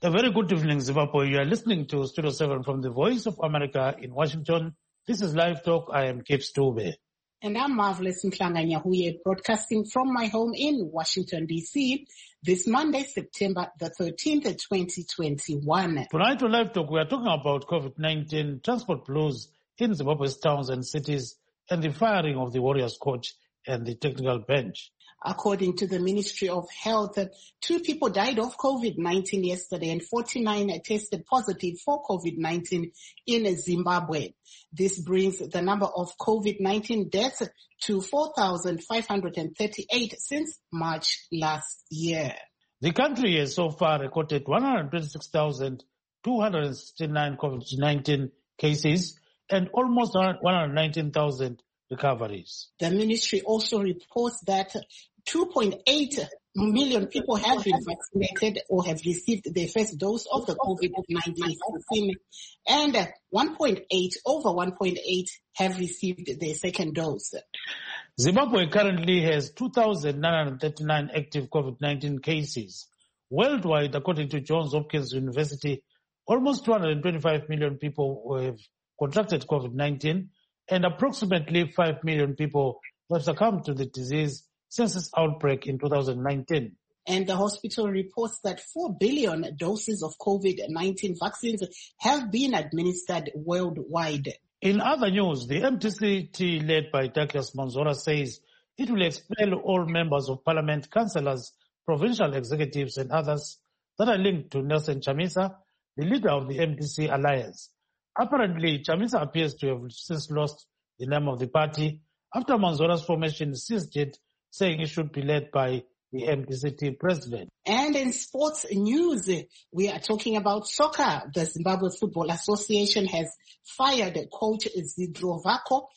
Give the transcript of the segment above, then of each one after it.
A very good evening, Zimbabwe. You are listening to Studio 7 from the Voice of America in Washington. This is Live Talk. I am Kip Stube. And I'm Marvelous Mhlanga-Nyahuye, broadcasting from my home in Washington, D.C. this Monday, September the 13th, 2021. Tonight on Live Talk, we are talking about COVID-19, transport blues in Zimbabwe's towns and cities, and the firing of the Warriors coach and the technical bench. According to the Ministry of Health, 2 people died of COVID-19 yesterday and 49 tested positive for COVID-19 in Zimbabwe. This brings the number of COVID-19 deaths to 4,538 since March last year. The country has so far recorded 126,269 COVID-19 cases and almost 119,000 recoveries. The ministry also reports that 2.8 million people have been vaccinated or have received their first dose of the COVID-19 vaccine, and 1.8 have received their second dose. Zimbabwe currently has 2,939 active COVID-19 cases. Worldwide, according to Johns Hopkins University, almost 225 million people have contracted COVID-19, and approximately 5 million people have succumbed to the disease since its outbreak in 2019. And the hospital reports that 4 billion doses of COVID-19 vaccines have been administered worldwide. In other news, the MTCT led by Douglas Manzora says it will expel all members of parliament, councillors, provincial executives and others that are linked to Nelson Chamisa, the leader of the MDC alliance. Apparently, Chamisa appears to have since lost the name of the party after Manzora's formation seized it, saying it should be led by the MDCT president. And in sports news, we are talking about soccer. The Zimbabwe Football Association has fired coach Zidrovako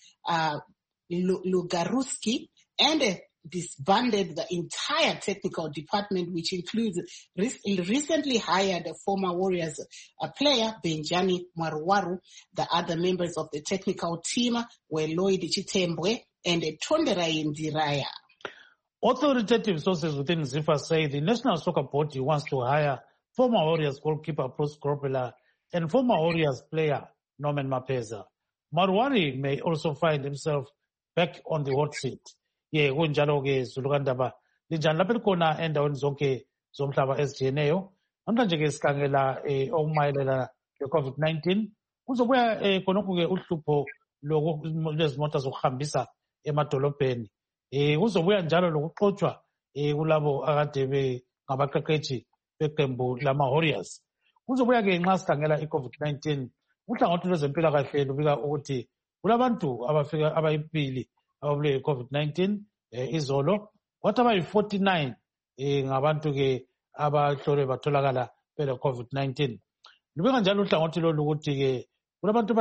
Lugaruski and disbanded the entire technical department, which includes recently hired former Warriors player Benjani Mwaruwaru. The other members of the technical team were Lloyd Chitembwe and Tonderai Ndiraya. Authoritative sources within ZIFA say the National Soccer Board wants to hire former Warriors goalkeeper Bruce Grobbelaar and former Warriors player Norman Mapeza. Marwari may also find himself back on the hot seat. Kunjalo-ke Zulukandaba linjani lapha elikhona endaweni zonke zomhlaba ezijiyeneyo. Namhlanje-ke sikhangela okumayelana le-COVID-19. Kuzobuya khonokhu-ke uhlupho lwezimota zokuhambisa emadolobheni. Kuzobuya njalo lokuxotshwa kulabo akade bengabaqeqetshi beqembu lama-Warriors. Kuzobuya-ke nxa sikhangela i-COVID-19, uhlangothi lwezempilakahle lubika ukuthi kulabantu abayibili ababule i-COVID-19 izolo, kwathi abayi-49 ngabantu-ke abahlolwe batholakala bele-COVID-19. Lubika njalo uhlangothi lolu ukuthi-ke kulabantu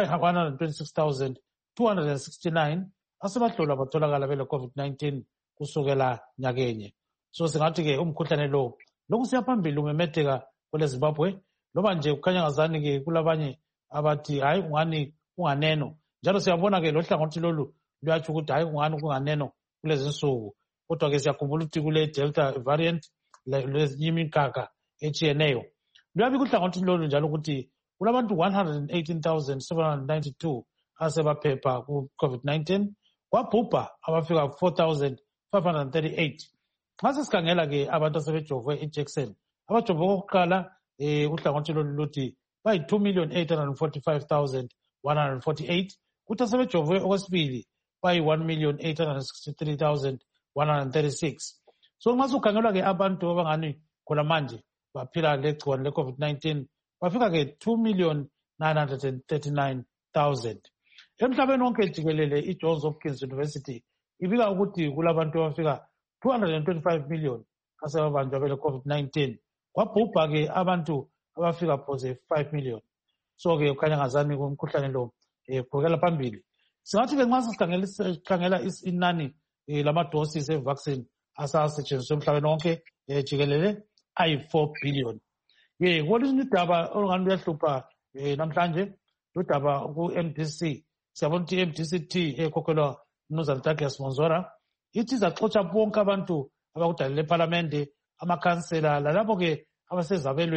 abayi-126,269 asebahlolwa batholakala bele-COVID-19 kusukela nyakenye. So singathi-ke umkhuhlane lo lokhu siyaphambili umemetheka kwele Zimbabwe, loba nje kukhanya ngazani-ke kulabanye abathi hayi kungani kunganeno. Njalo siyabona-ke lo hlangothi lolu luyatsho ukuthi hayi kungani kunganeno kulezi insuku. Kodwa-ke siyakhumbula ukuthi kule Delta variant lezinye imikakha etshiyeneyo. Luyabika uhlangothi lolu njalo ukuthi kulabantu 118,792 asebaphepha ku-COVID-19. Kwabhubha abafika 4,538. Nxa sesikhangela-ke abantu asebejovwe ijekiseni, abajovwe kokuqala uhlangothi lolu luthi bayi-2,845,148, kuthi asebejovwe okwesibili bayi-1,863,136. So nxa sukhangelwa-ke abantu abangani khona manje baphila legciwane le-COVID-19 bafika-ke 2,939,000. Emhlabeni wonke jikelele i-Johns Hopkins University ibika ukuthi kulabantu abafika 225 million asebabanjwa bele-COVID-19. Kwabhubha-ke abantu abafika phose 5 million. So-ke kukhanya ngazani kumkhuhlane lo qhubekela phambili. Singathi-ke nxa sikhangela inani lama-doses e-vaccine asasetshenziswa emhlabeni wonke jikelele ayi-4 billion. Kwelinye udaba olungani luyahlupha namhlanje ludaba ku-MDC. Siyabona ukuthi i-MDCT ekhokhelwa uMnumzana Douglas Manzora ithi izaxotsha bonke abantu abakudalele ephalamende, amakhansela lalabo-ke abasezabelweni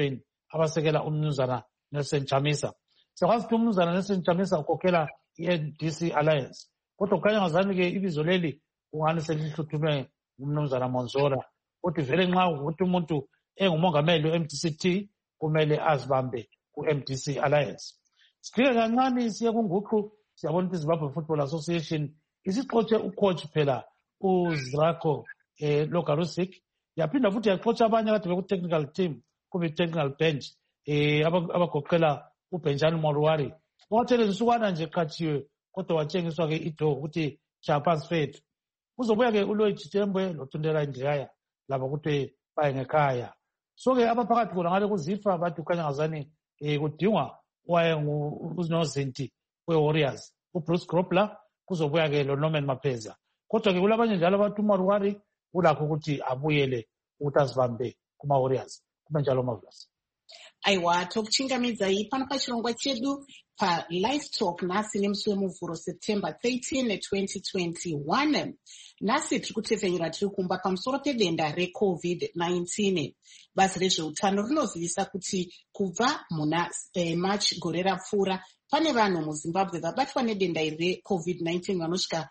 abasekela umnumzana Nelson Chamisa. Siyakwazi ukuthi umnumzana Nelson Chamisa ukhokhela i-NDC Alliance. Kodwa kukhanya ngazani-ke ibizo leli kungani selihluthume umnumzana Monzora. Kodwa vele nxa ukuthi umuntu engumongameli we-MDC-T kumele azibambe ku-MDC Alliance. Siqhike kancane siye kunguqu siyabona ukuthi Zimbabwe Football Association isixotshe ucoach phela uZrako Logarusik. Yaphinda futhi yaxotsha abanye kade beku-technical team kumbe i-technical bench abagoqela uBenjani Mwaruwari. Wathele nsukwana nje qhatshiwe kodwa watshengiswa-ke ido ukuthi chaphansi fethu. Uzobuya-ke uLloyd Chitembwe loTundela Njaya laba ukuthi baye ngekhaya. So-ke abaphakathi khona ngale kuzifa bathi kukhanya ngazani kudingwa wayengunozinti we-Warriors uBruce Grobbler, kuzobuya-ke loNorman Mapeza. Kodwa-ke kulabanye njalo abantu uMwaruwari ulakho ukuthi abuyele ukuthi azibambe kuma-Warriors. Kube njalo Marvelous. Aiwa, tokuchingamidza pano pachirongwa chedu pa-Live Talk nhasi nemusi wemuvhuro September 13, 2021. Nhasi tiri kutevhenyura tiri kumba pamusoro pedenda reCovid-19. Bazi rezveutano rinozivisa kuti kubva muna March gore rapfuura pane vanhu muZimbabwe vabatwa nedenda iri reCovid-19 vanosvika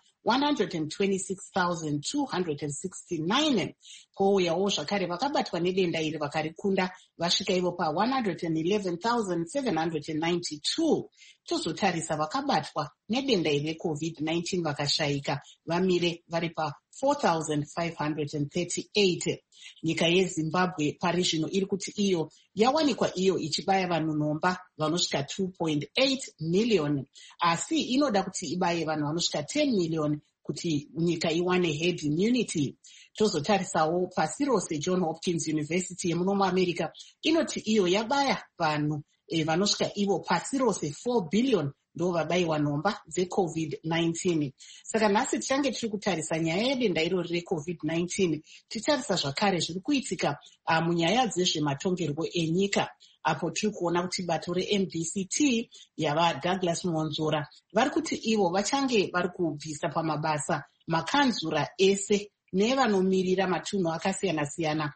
126,269. Pouyawo zvakare vakabatwa nedenda iri vakarikunda vasvika ivo pa 111,792. Tozotarisa vakabatwa nedenda iri reCovid-19 vakashayika vamire vari pa 4,538. Nyika yeZimbabwe pari zvino iri kuti iyo yawanikwa iyo ichibaya vanhu nhomba vanosvika 2.8 million, asi inoda kuti ibaye vanhu vanosvika 10 million kuti nyika iwane herd immunity. Tozotarisawo pasi rose John Hopkins University yemuno muAmerica inoti iyo yabaya vanhu vanosvika ivo pasi rose 4 billion ndo vabayiwa nhomba dzeCovid-19. Saka nhasi tichange tiri kutarisa nyaya yedenda irori reCovid-19, titarisa zvakare zviri kuitika munyaya dzezvematongerwo enyika, apo tiri kuona kuti bato reMDC-T yava Douglas Monzora vari kuti ivo vachange vari kubvisa pamabasa makanzura ese nevanomirira matunhu akasiyana-siyana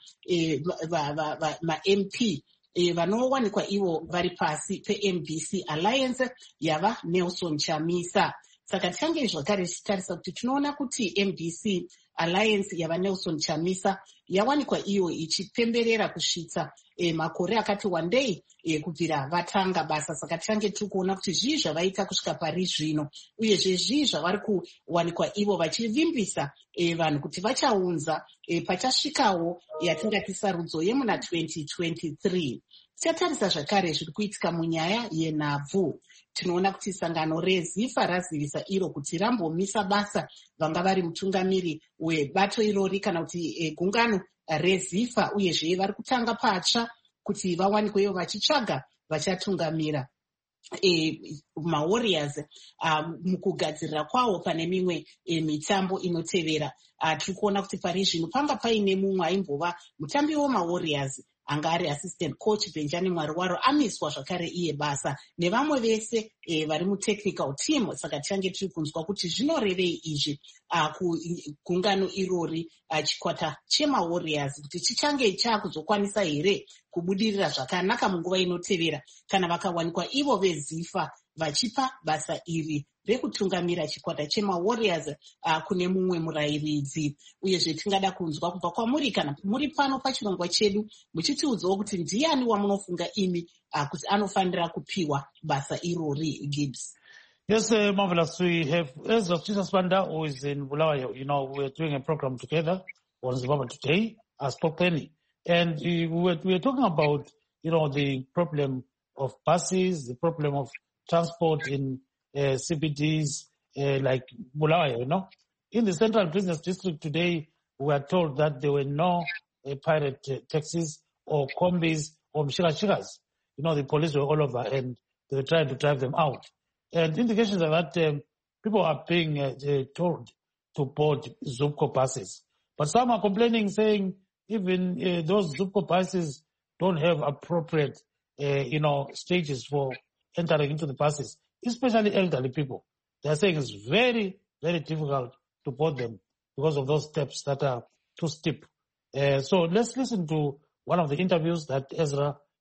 ma-MP vanowanikwa ivo vari pasi peMDC Alliance yava Nelson Chamisa. Saka tichange zvakare tichitarisa kuti tinoona kuti MDC Alliance yava Nelson Chamisa yawanikwa iyo ichipemberera kusvitsa makore akati wandei kubvira vatanga basa. Saka tichange tiri kuona kuti zvii zvavaita kusvika pari zvino, uyezve zvii zvavari kuwanikwa ivo vachivimbisa vanhu kuti vachaunza pachasvikawo yatingati sarudzo yemuna 2023. Tichatarisa zvakare zviri kuitika munyaya yenhabvu. Tinoona kuti sangano reZIFA razivisa iro kuti rambomisa basa vanga vari mutungamiri webato irori kana kuti gungano reZIFA, uyezve vari kutanga patsva kuti vawanikwe ivo vachitsvaga vachatungamira maWarriors mukugadzirira kwawo pane mimwe mitambo inotevera. Tiri kuona kuti pari zvino panga paine mumwe aimbova mutambi wemaWarriors anga ari assistant coach Benjani Mwaruwaro amiswa zvakare iye basa nevamwe vese vari mutechnical team. Saka tichange tiri kunzwa kuti zvinorevei izvi kugungano irori chikwata chemaWarriors kuti chichange chakuzokwanisa here kubudirira zvakanaka munguva inotevera kana vakawanikwa ivo veZIFA vachipa basa iri rekutungamira chikwata chemaWarriors kune mumwe murayiridzi. Uyezve tingada kunzwa kubva kwamuri kana muri pano pachirongwa chedu muchitiudzawo kuti ndiani wamunofunga imi kuti anofanira kupiwa basa irori, Gibbs? Yes, Marvelous. We have Ezra Chisasbanda, who is in Bulawayo. You know, we're doing a program together on Zimbabwe Today, as Penny. And we were talking about, you know, the problem of buses, the problem of transport in CBDs like Bulawayo, you know. In the Central Business District today, we are told that there were no pirate taxis or combis or mshikashikas. You know, the police were all over and they were trying to drive them out. And indications are that people are being told to board Zupco buses. But some are complaining, saying even those Zupco buses don't have appropriate, you know, stages for entering into the buses, especially elderly people. They are saying it's very, very difficult to board them because of those steps that are too steep. So let's listen to one of the interviews that Ezra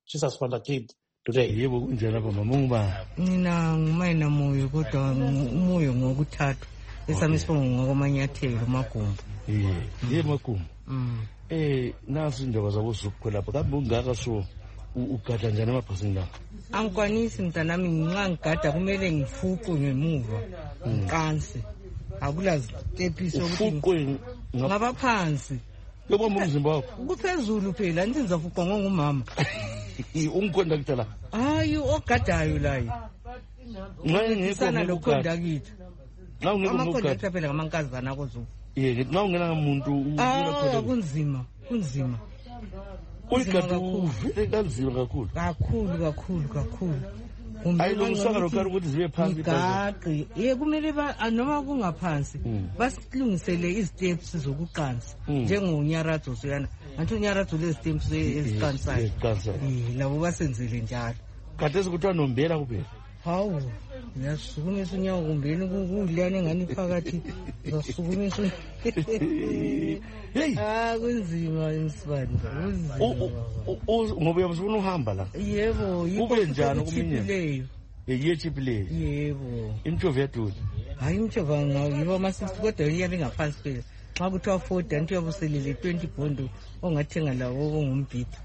Chisaswanda today. Yebo kunjani lapha mama ungubani? Mina ngumayina moyo kodwa umoyo ngokuthathu. Esami sibongo ngokumanyathelo magumbu. Magumbu. Nazi indaba zabo zupho lapha. Kambe ungaka so ugada njani emabhasini lapha? Angikwanisi mntanami nxa ngigada kumele ngifuqwe ngemuva. Ngiqanse. Akula stepisi ukuthi ngaba phansi. Yebo umzimba wakho. Kuphezulu phela anti ngizafuqwa ngomama. Ungiconductor la. Hayi ogadayo la. Ngeke lokhonda kithi. Nawu ngeke ngokuconductor phela ngamankazana akozu. Nawu ngena umuntu kunzima. Uyigada uvele kanzima kakhulu. Ayilungisanga lokho ukuthi zibe phansi igaqi kumele noma kungaphansi basilungisele iziteps zokuqansa njengonyaradzo siyana antu nyaradzo leziteps eziqansayo labo basenzele njalo kade sikuthiwa nombela kuphela hawu ngiyasukumisa unyawo kumbeni kudlane ngani phakathi ngasukumisa kunzima insibanda ngoba uyabona uhamba la yebo kube njani okuminye yichipileyo yebo imtshova yadula hayi imtshova yiba ama-60 kodwa iyabe ngaphansi phela xa kuthiwa 40 anti uyabuselele 20 bhondo ongathenga lawo ongumbhidi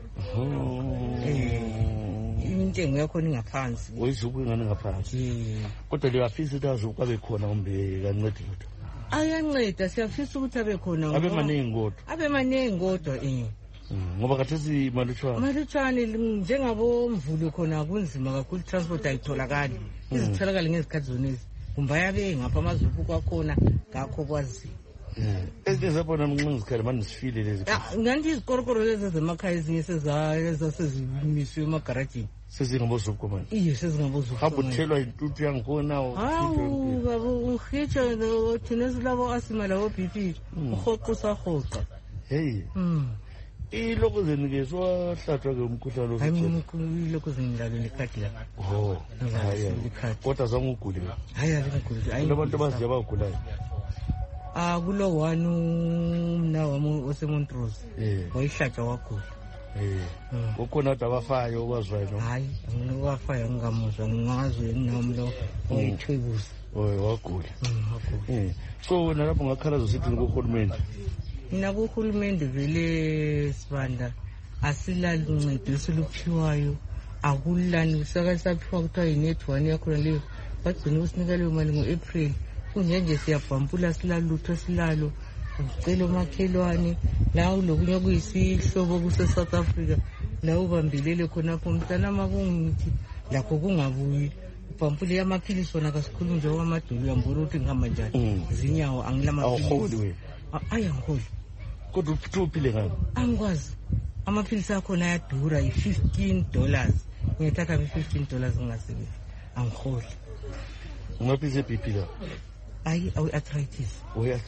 intengo yakhona ingaphansi oyizuku ingane ngaphansi kodwa liyafisa ukuthi azuku abe khona kumbe kancedi lutho ayanceda siyafisa ukuthi abe khona abe maningi kodwa ngoba khathesi malutshwane njengabomvulu khona kunzima kakhulu transport ayitholakali izitholakali ngezikhathi zonezi kumbe ayabe ngapha amazuku kwakhona ngakho kwazi ezabona mnqinzikhali manje sifile lezi nganti izikorokoro lezi zemakhaya ezinye sezasezimisiwe emagarajini sezingabozuku manje iye sezingabozuku hamba uthelwa intuthu yangikhona hawu baba uhitsha thina silabo asima lawo BP uhoqa hey ilokuzeni ke swahlatshwa ke umkhuhlane hayi ilokuzeni lalo likhadi la hayi kodwa zange ugule hayi akuguli hayi abantu abazi abagulayo kulo one umna wami oseMontrose wayihlatshwa wagula ukhona kodwa abafayo okwaziwayo no hayi ngokwafayo ngingamuzwa ngingazwe nami lo oyithwebuza wagula so nalapho ngakhalaza usithi ngohulumende mina kuhulumende vele sibanda asilaluncedo esiluphiwayo akulani kusakasaphiwa kuthiwa yi-net1 yakhona leyo bagcina ukusinika leyo mali ngo-April kunjenje siyabhampula silalutho silalo ucela umakhelwane la lokunye okuyisihlobo kuse-South Africa la ubambelele khonapho mntanama kungithi lakho kungabuyi ubhampule amaphilisi wona kasikhulumi nje kwamadolo uyambona ukuthi ngihamba njani zinyawo angilamaphilisi ayangiholi kodwa uphile ngani angikwazi amaphilisi akhona ayadura $15 ngiyathatha $15 ngingasebenzi angiholi ungaphilisi BP la hayi arthritis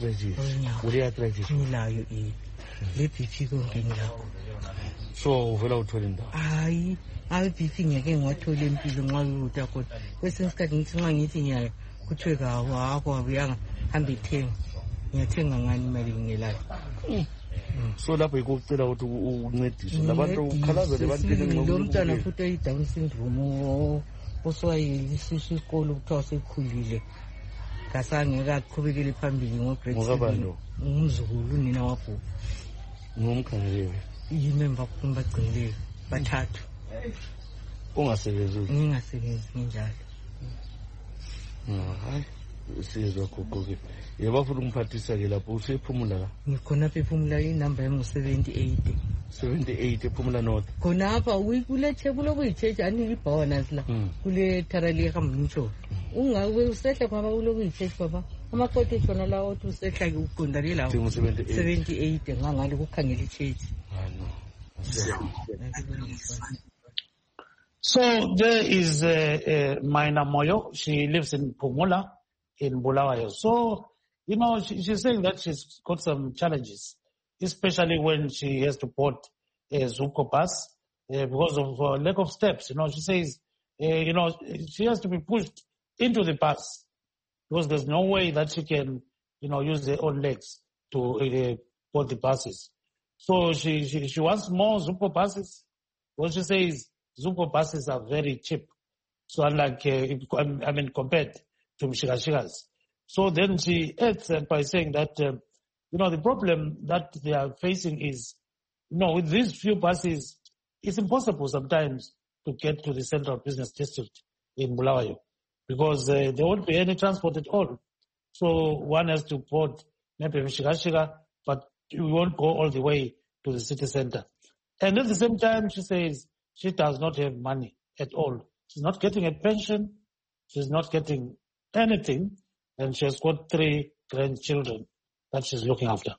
ngilayo le BP konke ngilakho so uvela uthola indaba hayi BP ngeke ngiwathole impilo nxa uyuta kodwa kwesinye isikhathi ngithi nxa ngithi ngiyaya kuthiwe akho abuyanga hambe thenga ngiyathenga ngani imali ngingelayo so lapho yikucela ukuthi uncediswe labantu ukhalaza lebantwini lo mntwana futhi eyi-Down syndrome oswayelisiso isikolo kuthiwa sekhulile kasangeke aqhubekele phambili ngo-grade ngumzukulu nina wabhuku ngomkhangeleyo yimemba bagcinileyo bathathu ungasebenzi ngingasebenzi nginjalo hayi sizwa gogo-ke yebafuna umphathisa-ke lapho usephumula la ngikhonapha ephumula inamba yami ngu-78 ephumula north khonapha kulokuyi-church anilibhawa nasi la kule tharali ehamba umtshova ungabe usehla kwaba kulokuyi-church baba amakote shona lawo othi usehla-ke uqondane lawo 78 ngangale kukhangela i-church So there is Maina Moyo. She lives in Pumula in Bulawayo. So, she's saying that she's got some challenges, especially when she has to board a Zuko bus because of lack of steps. She says, she has to be pushed into the bus because there's no way that she can, use her own legs to board the buses. So she wants more Zuko buses Well, she says Zupco buses are very cheap. So unlike, compared to Mshikashikas. So then she adds by saying that, the problem that they are facing is, with these few buses, it's impossible sometimes to get to the central business district in Bulawayo because there won't be any transport at all. So one has to board maybe Mshikashika, but you won't go all the way to the city center. And at the same time, she says she does not have money at all. She's not getting a pension. She's not getting anything. And she has got 3 grandchildren that she's looking after.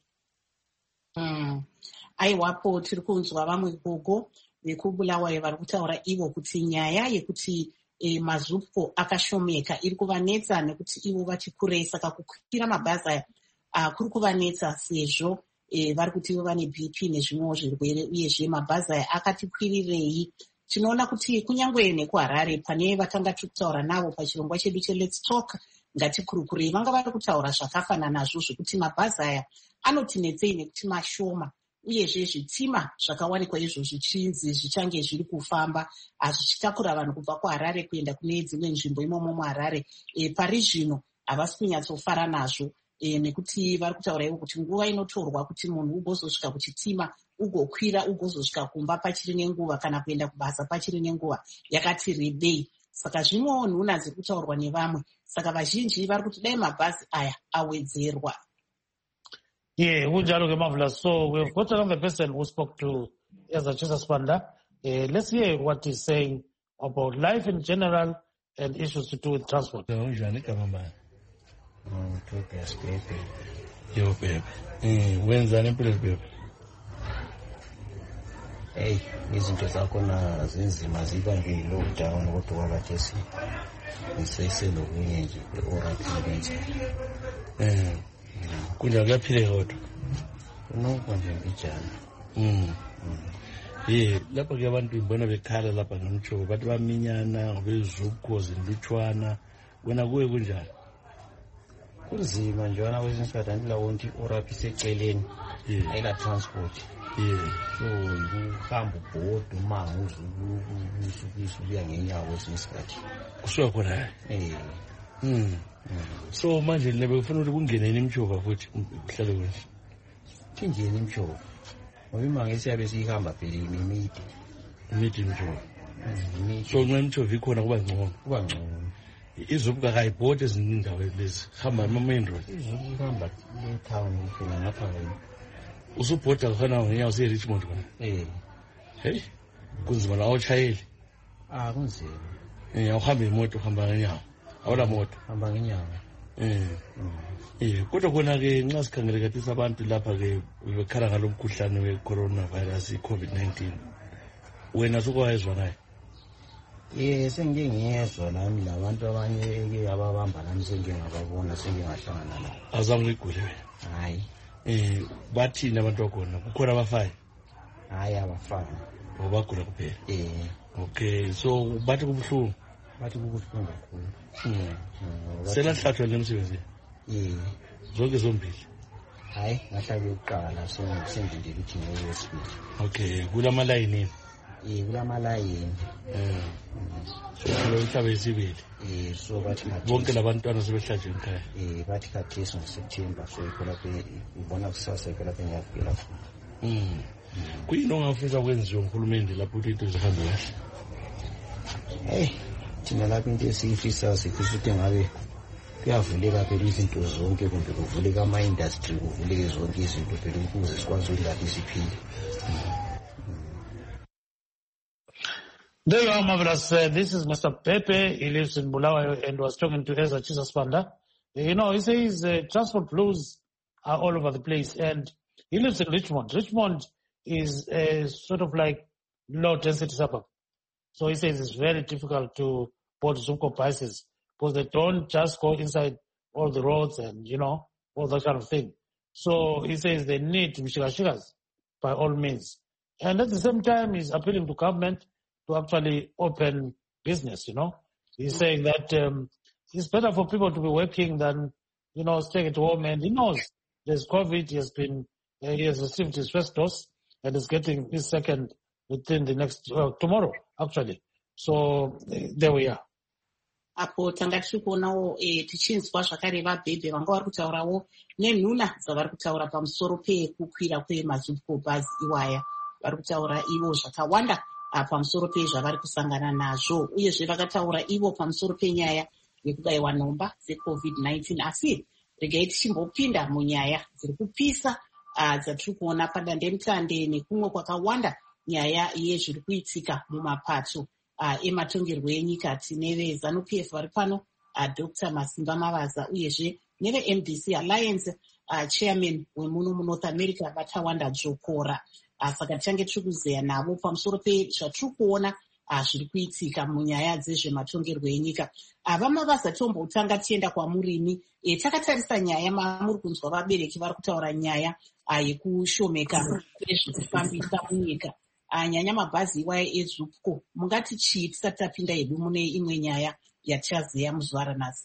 Aiwapo tiri kunzwa vamwe gogo vekubulawayo vari kutaura ivo kuti nyaya yekuti mazupco akashomeka iri kuvanetsa nekuti ivo vachikurei, saka kukwira mabhazi aya kuri kuvanetsa sezvo vari kuti ivo vane BP nezvimwewo zvirwere, uyezve mabhazi aya akati kwirirei. Tinoona kuti kunyange nekuHarare pane vatanga tiri kutaura navo pachirongwa chedu cheLet's Talk ngatikurukurei, vanga vari kutaura zvakafanana nazvo zvekuti mabhazi aya anotinetsei nekuti mashoma, uyezve zvitima zvakawanikwa izvo zvichinzi zvichange zviri kufamba zvichitakura vanhu kubva kuHarare kuenda kune dzimwe nzvimbo imomo muHarare. Pari zvino havasi kunyatsofara nazvo nekuti vari kutaura ivo kuti nguva inotorwa kuti munhu ugozosvika kuchitima ugokwira ugozosvika kumba pachiri nenguva kana kuenda kubasa pachiri nenguva yakati rebei. Saka zvimwewo nhuna dziri kutaurwa nevamwe, saka vazhinji vari kuti dai mabhazi aya awedzerwa. Kunjalo ke Marvelous. So we've got another person who spoke to Ezachisa Spanda. Let's hear what he's saying about life in general and issues to do with transport. Hey, izinto zakhona zinzima ziba nge-lockdown kodwa wakathesi ngisayisele nje orathibethe. Kunja kuyaphileka kodwa. Kunokho nje mbijana. Lapha ke abantu ngibona bekhala lapha ngamtsho bathi baminyana ngobezupco zindlutshwana. Wena kuwe kunjani? Kunzima nje wena kwesinye isikhathi andilawo nti oraphi seceleni ayila transport. So ukuhamba ubhoda umango usuku uya ngenyawo kwesinye isikhathi. Kusuka khona. So manje nebefuna ukuthi kungene imtshova futhi kuhlale kwethu. Thingene imtshova. Ngoba imanga esiyabe sihamba phela imidi imtshova. So nxa imtshova ikhona kuba ngcono. Izupco akayibhodi ezinye indawo lezi hamba ama-main road. Izupco ihamba le-town phela ngapha wena. Usubhoda khona ngenyawo siye-Richmond khona? Hey, kunzima la awutshayeli? Kunzima. Awuhambe imoto uhamba ngenyawo? Awula moto? Hamba ngenyawo. Kodwa khona-ke nxa sikhangele kathesi abantu lapha-ke bekhala ngalo mkhuhlane we-coronavirus, i-COVID-19. Wena sukwayezwa naye? Sengike ngiyezwa nami labantu abanye ababamba nami sengike ngababona sengike ngahlangana nabo. Azange uyigule wena? Hayi. Bathini abantu bakhona? Kukhona abafayo? Hayi abafana. Bagula kuphela? Okay, so bathi kubuhlungu? Bathi kubuhlungu kakhulu. Selahlathwa lemsebenzini? Zonke zombili? Hayi, ngahlala yokuqala sengindile ukuthi ngeyesibili. Okay, kulamalayini? Kulamalayini. So uhlabe isibili? So bathi bonke labantwana sebehlatshwe ekhaya? Bathi khathesi ngoSeptember, so ikhona ubona kusasa ikhona ngiyafikela khona. Kuyini ongafisa kwenziwa nguhulumende lapho ukuthi into zihambe kahle? Thina lapho into esiyifisa sifisa ukuthi ngabe kuyavuleka phela izinto zonke, kumbe kuvuleka ama-industry, kuvuleke zonke izinto phela ukuze sikwazi ukudlala isiphile. There you are, Marvelous. This is Mr. Pepe. He lives in Bulawayo and was talking to Ezachisa Spanda. He says transport flows are all over the place, and he lives in Richmond. Richmond is a sort of like low-density suburb. So he says it's very difficult to board Zupco buses because they don't just go inside all the roads and, all that kind of thing. So he says they need Mshikashikas by all means. And at the same time, he's appealing to government to actually open business, He's saying that it's better for people to be working than, staying at home. And he knows there's COVID. He has received his first dose and is getting his second within the next, tomorrow, actually. So there we are. Apo tanga tiri kuonawo tichinzwa zvakare vabhebhe vanga vari kutaurawo nenhuna dzavari kutaura pamusoro pekukwira kwemazupco bus iwaya. Vari kutaura ivo zvakawanda pamusoro pezvavari kusangana nazvo, uyezve vakataura ivo pamusoro penyaya yekubayiwa nhomba dzeCovid-19. Asi regai tichimbopinda munyaya dziri kupisa dzatiri kuona padandemutande nekumwe kwakawanda, nyaya yezviri kuitika mumapato ematongerwo enyika. Tine veZANU-PF vari pano, Dr. Masimba Mavaza, uyezve neve-MDC Alliance chairman wemuno muNorth America Batawanda Dzvokora. Saka tichange tiri kuzeya navo pamusoro pezvatiri kuona zviri kuitika munyaya dzezvematongerwo enyika. Vamavaza tombotanga tienda kwamurimi. Takatarisa nyaya mamuri kunzwa vabereki vari kutaura nyaya yekushomeka kwezvekufambisa munyika, nyanya mabhazi iwaya eZupco. Mungati chii tisati tapinda hedu mune imwe nyaya yatichazeya muzuva ranhasi?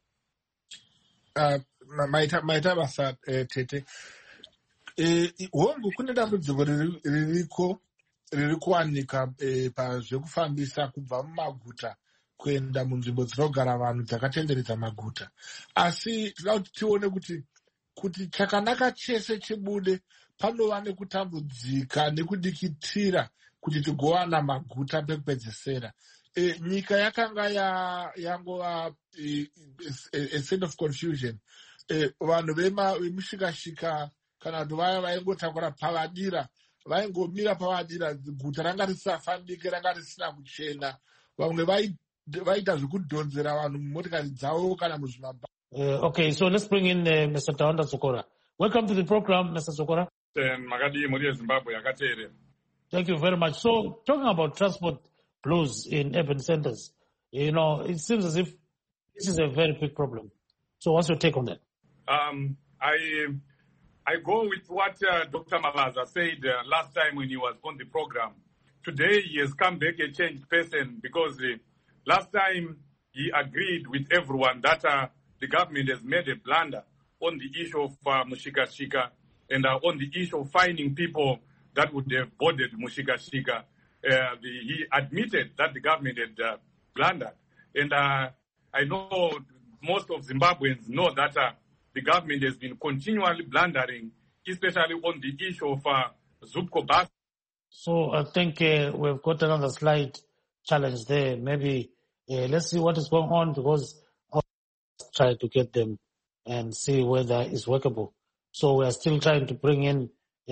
Maita basa Tete. Hongu kune dambudziko riri kuwanika pazvekufambisa kubva mumaguta kuenda munzvimbo dzinogara vanhu dzakatenderedza maguta. Asi tinoda kuti tione kuti chakanaka chese chibude panova nekutambudzika nekudikitira kuti tigowana maguta pekupedzisira. Nyika yakanga yangova a state of confusion. Vanhu vemushikashika kana kuti vaya vaingotakura pavadira vaingomira pavadira, guta ranga risafambike, ranga risina kuchena. Vamwe vaita zvekudhonzera vanhu mumotikari dzavo kana muzvimabha. Okay, so let's bring in Mr. Tawanda Dzokora. Welcome to the program, Mr. Dzokora. Thank you very much. So, talking about transport blues in urban centers, it seems as if this is a very big problem. So, what's your take on that? I go with what Dr. Mavaza said last time when he was on the program. Today, he has come back a changed person because last time he agreed with everyone that the government has made a blunder on the issue of Mushikashika and on the issue of finding people that would have boarded Mushikashika. He admitted that the government had blundered. And I know most of Zimbabweans know that the government has been continually blundering, especially on the issue of Zupco bus. So I think we've got another slight challenge there. Maybe let's see what is going on, because I'll try to get them and see whether it's workable. So we are still trying to bring in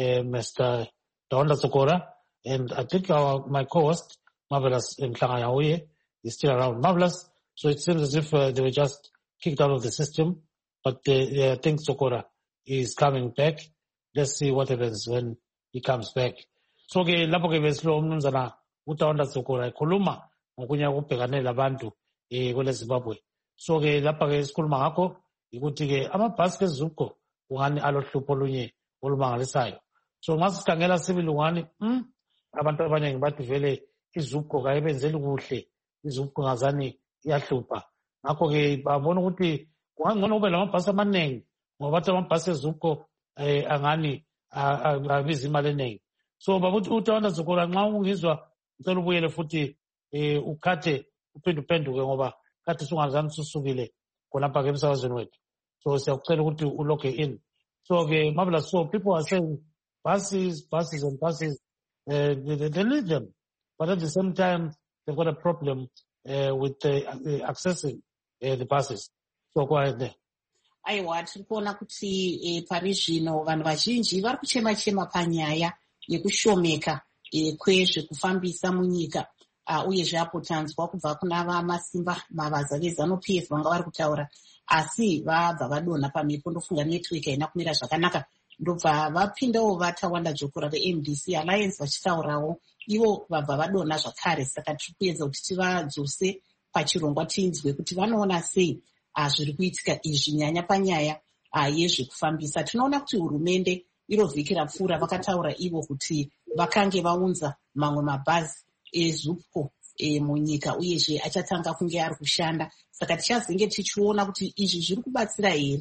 Mr. Tawanda Dzokora, and I think my co-host, Marvelous Mhlanga, is still around. Marvelous. So it seems as if they were just kicked out of the system, but I think Dzokora is coming back. Let's see what happens when he comes back. So ke lapho ke besilo umnumzana uTawanda Dzokora ekhuluma ngokunya ukubhekanela abantu kwele Zimbabwe. So ke lapha ke isikhuluma ngakho ukuthi ke amabhasi keZupco ungani alohlupho olunye olumangalisayo. So nxa sikhangela sibili ungani abantu abaningi bathi vele iZupco kayibenzeli kuhle, iZupco ngazani iyahlupha. Ngakho ke babona ukuthi kungangcono kube lamabhasi amaningi ngoba bathi amabhasi eZupco angani abiza imali eningi. So babuthi uTawanda Dzokora nxa ungizwa ngicela ubuyele futhi ukhathe uphenduke ngoba kade sungazani susukile khonapha ke emsakazweni wethu. So siyakucela ukuthi uloge in. So ke Marvelous, so people are saying buses and buses, they need them, but at the same time they've got a problem with accessing the buses. So go ahead there. Aiwa, tiri kuona kuti pari zvino vanhu vazhinji vari kuchema-chema panyaya yekushomeka kwezvekufambisa munyika. Uyezve apo tanzwa kubva kuna vaMasimba Mavaza veZANU-PF vanga vari kutaura, asi vabva vadonha pamhepo, ndofunga netiweki haina kumira zvakanaka, ndobva vapindawo vaTawanda Dzokora veMDC Alliance vachitaurawo, ivo vabva vadonha zvakare. Saka tiri kuedza kuti tivadzose pachirongwa tinzwe kuti vanoona sei zviri kuitika izvi, nyanya panyaya yezvekufambisa. Tinoona kuti hurumende iro vhiki rapfuura vakataura ivo kuti vakange vaunza mamwe mabhazi eZupco munyika, uyezve achatanga kunge ari kushanda. Saka tichazenge tichiona kuti izvi zviri kubatsira here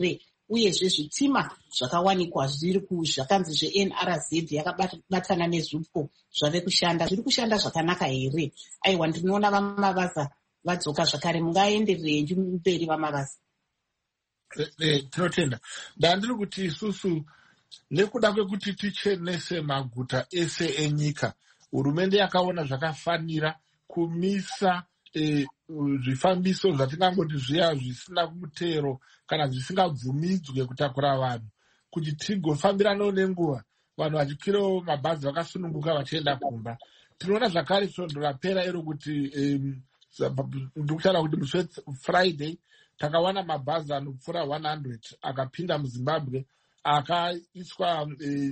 uyezve zvitima zvakawanikwa zvakanzi zveNRZ yakabatana nezupco zvave kushanda zviri kushanda zvakanaka here? Aiwa, ndinoona vaMavaza vadzoka zvakare, mungaendererei mberi vaMavaza? Tinotenda. Ndandiri kuti isusu nekuda kwekuti tichenese maguta ese enyika, hurumende yakaona zvakafanira kumisa zvifambiso zvatingangoti zviya zvisina mutero kana zvisingabvumidzwe kutakura vanhu, kuti tigofambiranawo nenguva vanhu vachikwirawo mabhazi vakasununguka vachienda kumba. Tinoona zvakare svondo rapera iro kuti ndikutaura kuti musi weFriday takawana mabhazi anopfuura 100 akapinda muZimbabwe akaiswa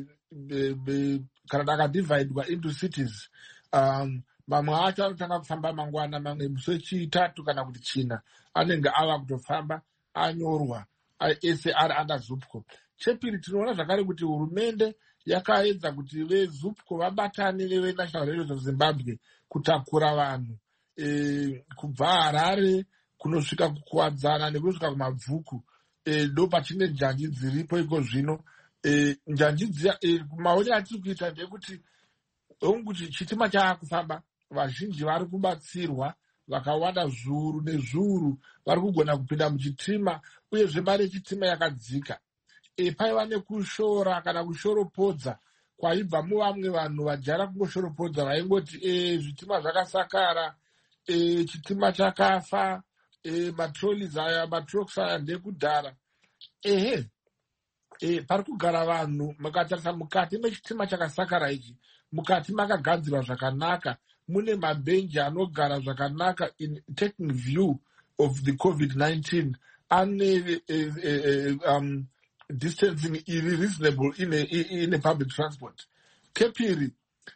kana akadivhaidwa into cities. Mamwe acho anotanga kufamba mangwana, mamwe musi wechitatu kana kuti china anenge ava kutofamba anyorwa ese ari under zupco. Chepiri, tinoona zvakare kuti hurumende yakaedza kuti veZupco vabatane neveNational Railways of Zimbabwe kutakura vanhu kubva Harare kunosvika kukuwadzana nekusvika kumabvuku. Ndo pachine njanji dziripo iko zvino. Njanji dziya maonero atiri kuita ndekuti onguti chitima chaakufamba vazhinji vari kubatsirwa, vakawanda zviuru nezviuru vari kugona kupinda muchitima, uyezve mari yechitima yakadzika. Paiva nekushora kana kushoropodza kwaibva muvamwe vanhu vajara kungoshoropodza vaingoti zvitima zvakasakara, chitima chakafa, matrolleys aya matroks aya ndekudhara. Pari kugara vanhu, mukatarisa mukati mechitima chakasakara ichi, mukati makagadzirwa zvakanaka, mune mabhenji anogara zvakanaka, in taking view of the COVID-19, ane distancing iri reasonable in a public transport. Kepiri,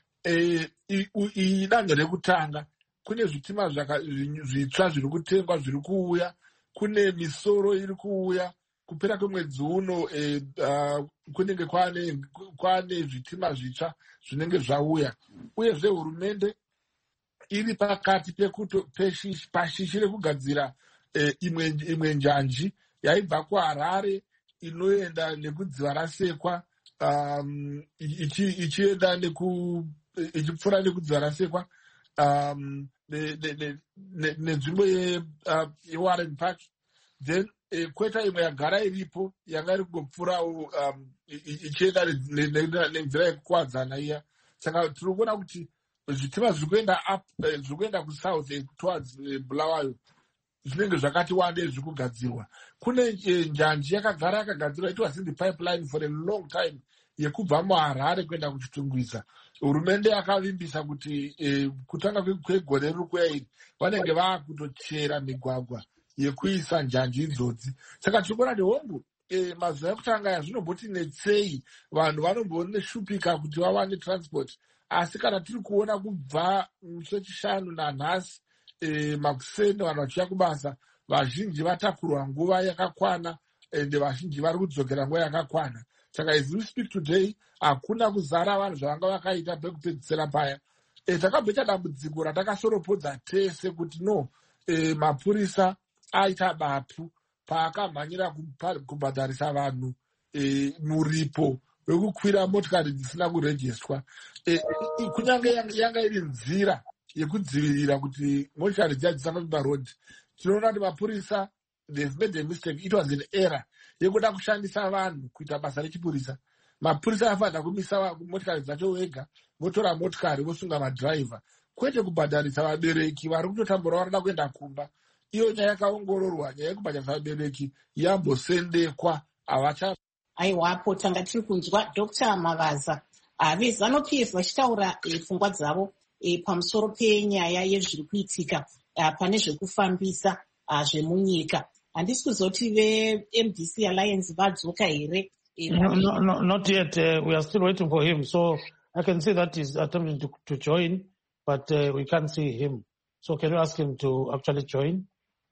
danho rekutanga, kune zvitima zvitsva zviri kutengwa zviri kuuya, kune misoro iri kuuya. Kupera kwemwedzi uno kunenge kwane zvitima zvitsva zvinenge zvauya, uyezve hurumende iri pakati pashishi rekugadzira imwe njanji yaibva kuHarare inoenda nekudziva rasekwa, ichienda ichipfuura nekudziva rasekwa nenzvimbo yeWarren Park. Then kweta imwe yagara iripo yanga iri kungopfuurawo ichienda nenzira yekukuwadzana iya. Saka tiri kuona kuti zvitima zviri kuenda kusouth towards Bulawayo zvinenge zvakati wandei zviri kugadzirwa. Kune njanji yakagadzirwa, it was in the pipeline for a long time, yekubva muHarare kuenda kuchitungwiza. Hurumende yakavimbisa kuti kutanga kwegore riri kuuya iri vanenge vaakutochera migwagwa yekuisa njanji idzodzi. Saka tiri kuona nehombu mazuva ekutanga aya zvinomboti netsei, vanhu vanomboneshupika kuti vawane transport. Asi kana tiri kuona kubva musi wechishanu nanhasi makuseni vanhu vachiuya kubasa, vazhinji vatakurwa nguva yakakwana ende vazhinji vari kudzokera nguva yakakwana. Saka as we speak today hakuna kuzara vanhu zvavanga vakaita pekupedzisira paya. Takabvecha dambudziko ratakasoropodza tese kuti no, mapurisa aita bapu paakamhanyira kubhadharisa vanhu muripo wekukwira motikari dzisina kurejistwa. Kunyange yanga iri nzira yekudzivirira kuti motikari dziya dzisafamba road. Tinoona kuti mapurisa, they've made a mistake, it was an error yekuda kushandisa vanhu kuita basa rechipurisa. Mapurisa afanira kumisa motikari dzacho wega, votora motikari vosunga madhiraivha, kwete kubhadharisa vabereki vari kutotambura varida kuenda kumba. Iyo nyaya yakaongororwa, nyaya yekubhadharisa vabereki yambosendekwa, havacha. Aiwapo tanga tiri kunzwa Dr. Mavaza veZANU-PF vachitaura pfungwa dzavo pamusoro penyaya yezviri kuitika pane zvekufambisa zvemunyika. Handisi kuzoti veMDC Alliance vadzoka here? No, not yet. We are still waiting for him. So I can see that he's attempting to join, but we can't see him. So can you ask him to actually join?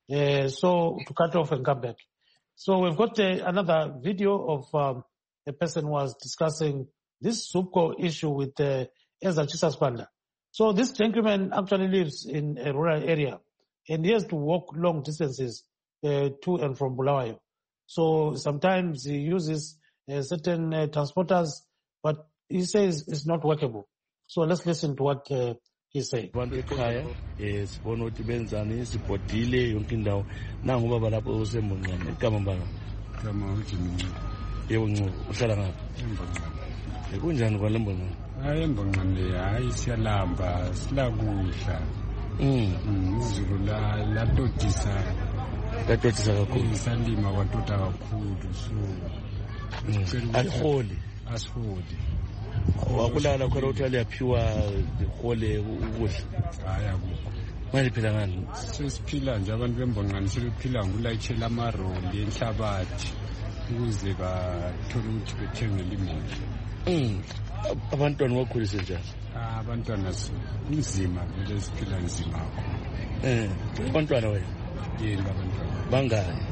So to cut off and come back. So we've got another video of a person who was discussing this Zupco issue with Ezra Chisaspanda. So this gentleman actually lives in a rural area and he has to walk long distances to and from Bulawayo. So sometimes he uses certain transporters, but he says it's not workable. So let's listen to what he said. Abantu ekhaya sibona ukuthi benzani sibhodile yonke indawo nangu baba lapho useMbonqane igama mbanga igama uJimini yebo Ncube uhlala ngaphi eMbonqane kunjani kwa leMbonqane hayi eMbonqane hayi siyalamba silakudla izulu latotisa kakhulu salima kwatota kakhulu so asiholi wakulala khona ukuthi aliyaphiwa ihole ukudla hayi akukho manje phela ngani sesiphila nje abantu beMbonqane sebephila ngokulayitshela amaroli enhlabathi ukuze bathole ukuthi bethengele imali abantwana bakhulise njani abantwana kunzima vele siphila nzima abantwana wena yini abantwana bangani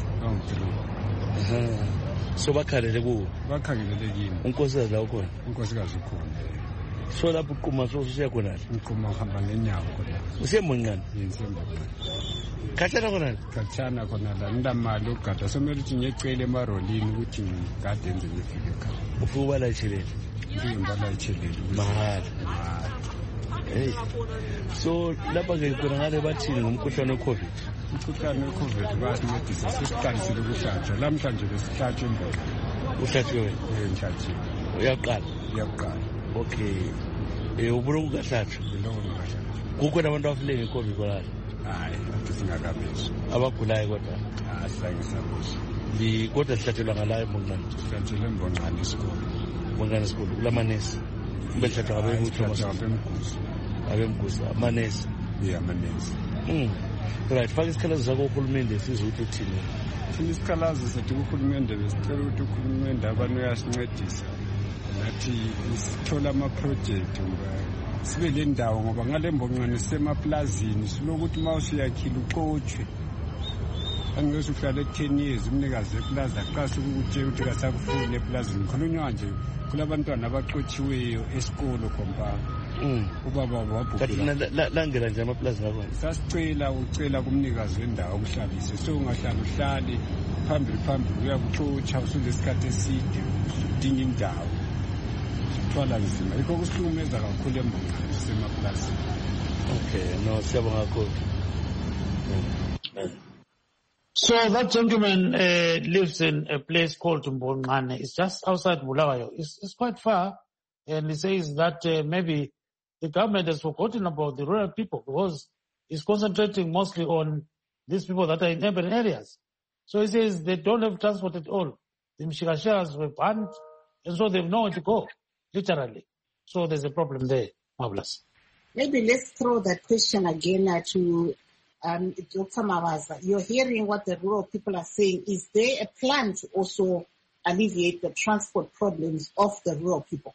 so bakhalele kuwo bakhangelele kimi unkosikazi la ukhona unkosikazi ukhona so lapho uquma so usiya khona uquma uhamba ngenyawo khona useMbonqane ngiseMbonqane khatshana khona la ndamali ogada somele ukuthi ngiyecela emarolini ukuthi ngigade enze ngifike ekhaya ufuna ubalayitshelele ngibalayitshelele mahala hey so lapha ke khona ngale bathini ngomkhuhlane weCovid umkhuhlane weCovid basincedisa sesiqalisile ukuhlatshwa lamhlanje besihlatshwe imbongo uhlatshwe wena ngihlatshwe uyaqala okay ubulungu ukahlatshwa kukho nabantu abafile ngeCovid kwala hayi abantu singakabezo abagulayo kodwa asayisabusha kodwa sihlatshelwa ngalayo eMbonqane sihlatshelwe eMbonqane esikhulu kulamanesi kumbe sihlatshelwa abemgusu amanesi amanesi right faka isikhalazo sakho uhulumende sizwe ukuthi uthini thina isikhalazo sethu kuhulumende besicela ukuthi uhulumende abantu uyasincedisa nathi sithola ama-project sibe le ndawo ngoba ngale Mbonqane sisemaplazini silokuthi uma usuyakhila uxotshwe angeke uhlale 10 years umnikazi weplaza aqase ukutshela ukuthi kasakufuni eplazini khulunywa nje kulabantwana abaxotshiweyo esikolo compound ubaba wabhukula langela nje amaplaza ngakho ucela kumnikazi wendawo ukuhlalise so ungahlala uhlale phambili uyakuxotsha usulesikhathi eside udinga indawo thwala nzima yikho kusihlumeza kakhulu eMbonqane sisemaplazini okay no siyabonga kakhulu. So that gentleman lives in a place called Mbonqane. It's just outside Bulawayo. It's quite far. And he says that maybe the government has forgotten about the rural people because it's concentrating mostly on these people that are in urban areas. So he says they don't have transport at all. The mshikashikas were banned, and so they have nowhere to go, literally. So there's a problem there, Marvelous. Maybe let's throw that question again to Dr. Mabaza. You're hearing what the rural people are saying. Is there a plan to also alleviate the transport problems of the rural people?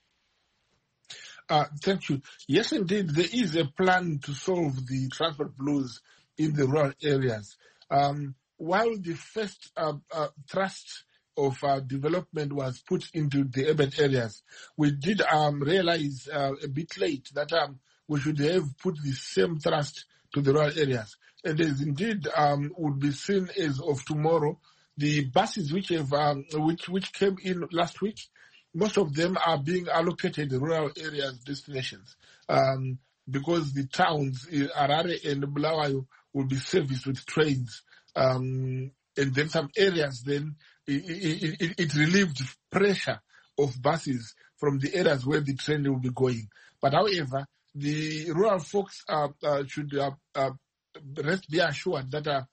Thank you. Yes, indeed, there is a plan to solve the transport blues in the rural areas. While the first thrust of development was put into the urban areas, we did realize a bit late that we should have put the same thrust to the rural areas. And as indeed would be seen as of tomorrow, the buses which have which came in last week, most of them are being allocated rural areas destinations because the towns, Harare and Bulawayo, will be serviced with trains. And then some areas, then it relieved pressure of buses from the areas where the train will be going. But however, the rural folks should be assured that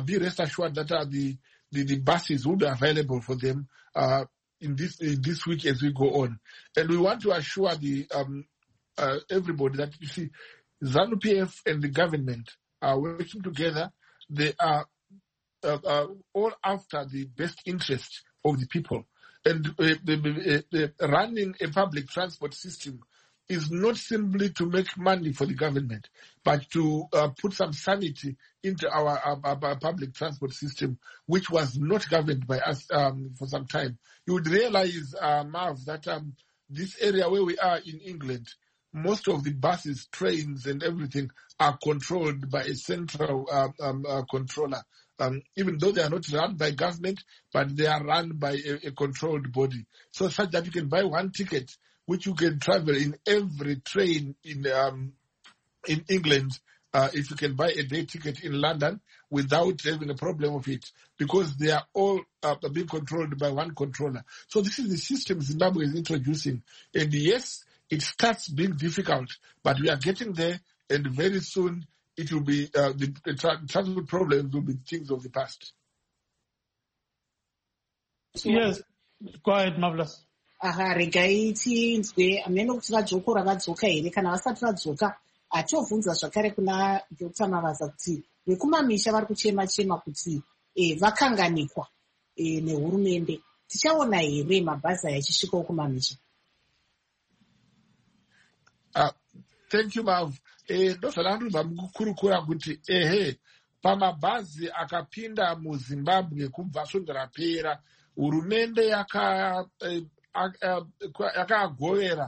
the buses will be available for them in this week as we go on. And we want to assure the everybody that, you see, ZANU-PF and the government are working together. They are all after the best interest of the people. And running a public transport system is not simply to make money for the government, but to put some sanity into our public transport system, which was not governed by us for some time. You would realize, Marv, that this area where we are in England, most of the buses, trains, and everything are controlled by a central controller. Even though they are not run by government, but they are run by a controlled body. So such that you can buy one ticket, which you can travel in every train in England, if you can buy a day ticket in London without having a problem of it, because they are all being controlled by one controller. So this is the system Zimbabwe is introducing. And yes, it starts being difficult, but we are getting there, and very soon it will be the transport problems will be things of the past. Yes, go ahead, Marvelous. Regai nzwe amene kuti vadzokora vadzoka here kana vasati vadzoka atovhunza zvakare kuna Dr. Mavaza kuti vekumamisha vari kuchema kuti vakanganikwa nehurumende. Tichaona here mabhazi achisvikawo kumamisha? Thank you, Mav. Ndozvanandobva mukukurukura kuti pamabhazi akapinda muZimbabwe kubva svondo rapera, hurumende yakagovera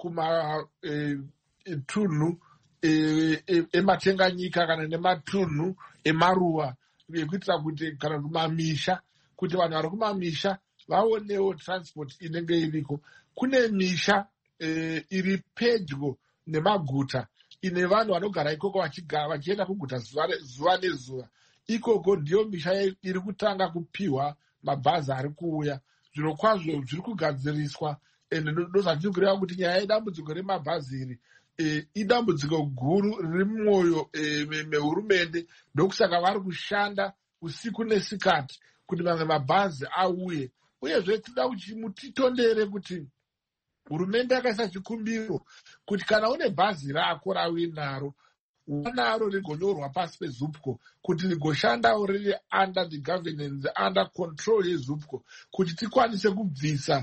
kumatunhu ematenganyika kana nematunhu emaruwa ekuitira kuti kana kumamisha, kuti vanhu vari kumamisha vaonewo transport inenge iriko. Kune misha iri pedyo nemaguta ine vanhu vanogara ikoko vachienda kuguta zuva nezuva. Ikoko ndiyo misha iri kutanga kupiwa mabhazi ari kuuya. Zvino kwazvo zviri kugadziriswa, ende ndozvatiri kureva kuti nyaya yedambudziko remabhazi iri idambudziko guru riri mumwoyo mehurumende. Ndokusaka vari kushanda usiku nesikati kuti mamwe mabhazi auye. Uyezve tinoda kuti mutitondere kuti hurumende yakaisa chikumbiro kuti kana une bhazi rako rauye naro, wanaro rigonyorwa pasi peZUPCO kuti rigoshandawo riri under the governance, under control yeZUPCO, kuti tikwanise kubvisa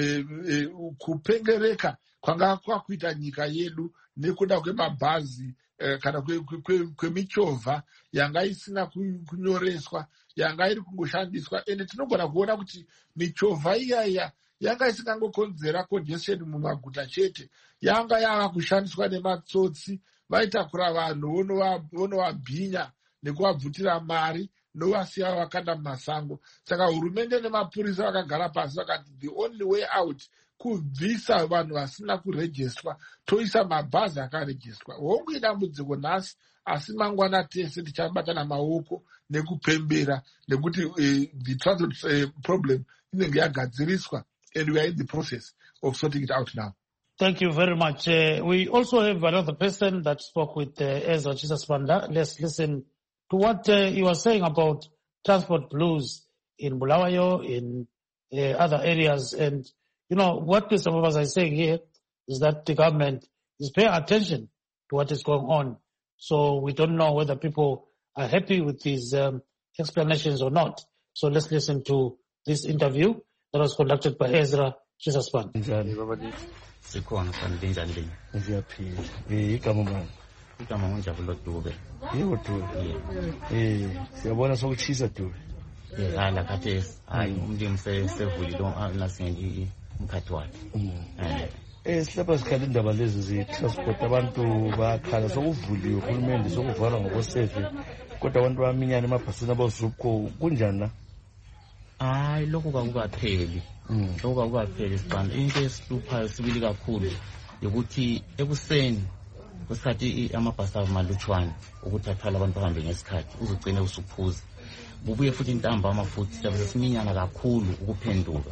kupengereka kwanga kwakuita nyika yedu nekuda kwemabhazi kana kwemichovha yanga isina kunyoreswa, yanga iri kungoshandiswa. Ende tinogona kuona kuti michovha iyaya yanga isingangokonzera congestion mumaguta chete, yanga yava kushandiswa nematsotsi vaitakura vanhu vonovabhinya nekuvabvutira mari novasiya vakanda mumasango. Saka hurumende nemapurisa vakagara pasi vakati the only way out kubvisa vanhu vasina kurejestwa, toisa mabhazi akarejestwa. Hongu idambudziko nhasi, asi mangwana tese tichabatana maoko nekupembera nekuti the transport problem inenge yagadziriswa, and we are in the process of sorting it out now. Thank you very much. We also have another person that spoke with Ezra Chisasbanda. Let's listen to what he was saying about transport blues in Bulawayo, in other areas. And, you know, what some of us are saying here is that the government is paying attention to what is going on. So we don't know whether people are happy with these explanations or not. So let's listen to this interview that was conducted by Ezra Chisasbanda. Sikhona kanjani le ngiyaphila igama manje igama ngijabulo Dube yebo Dube siyabona sokuchisa Dube hala khathesi hayi umlimi sevulile nasengi umkhathi wakhe silapha sikhala indaba lezi zi-transport, abantu bakhala sokuvuliwe uhulumende sokuvala ngokosefe, kodwa abantu baminyana emabhasini abaZUPCO kunjani na? Hayi lokhu kakukapheli. Lokhu akukapheli sibanda. Into esihluphayo sibili kakhulu ukuthi ekuseni kwesikhathi amabhasi amalutshwane ukuthi athwala abantu bahambe ngesikhathi uzogcina usuphuza. Bubuye futhi intambama futhi siyabe siminyana kakhulu ukuphenduka.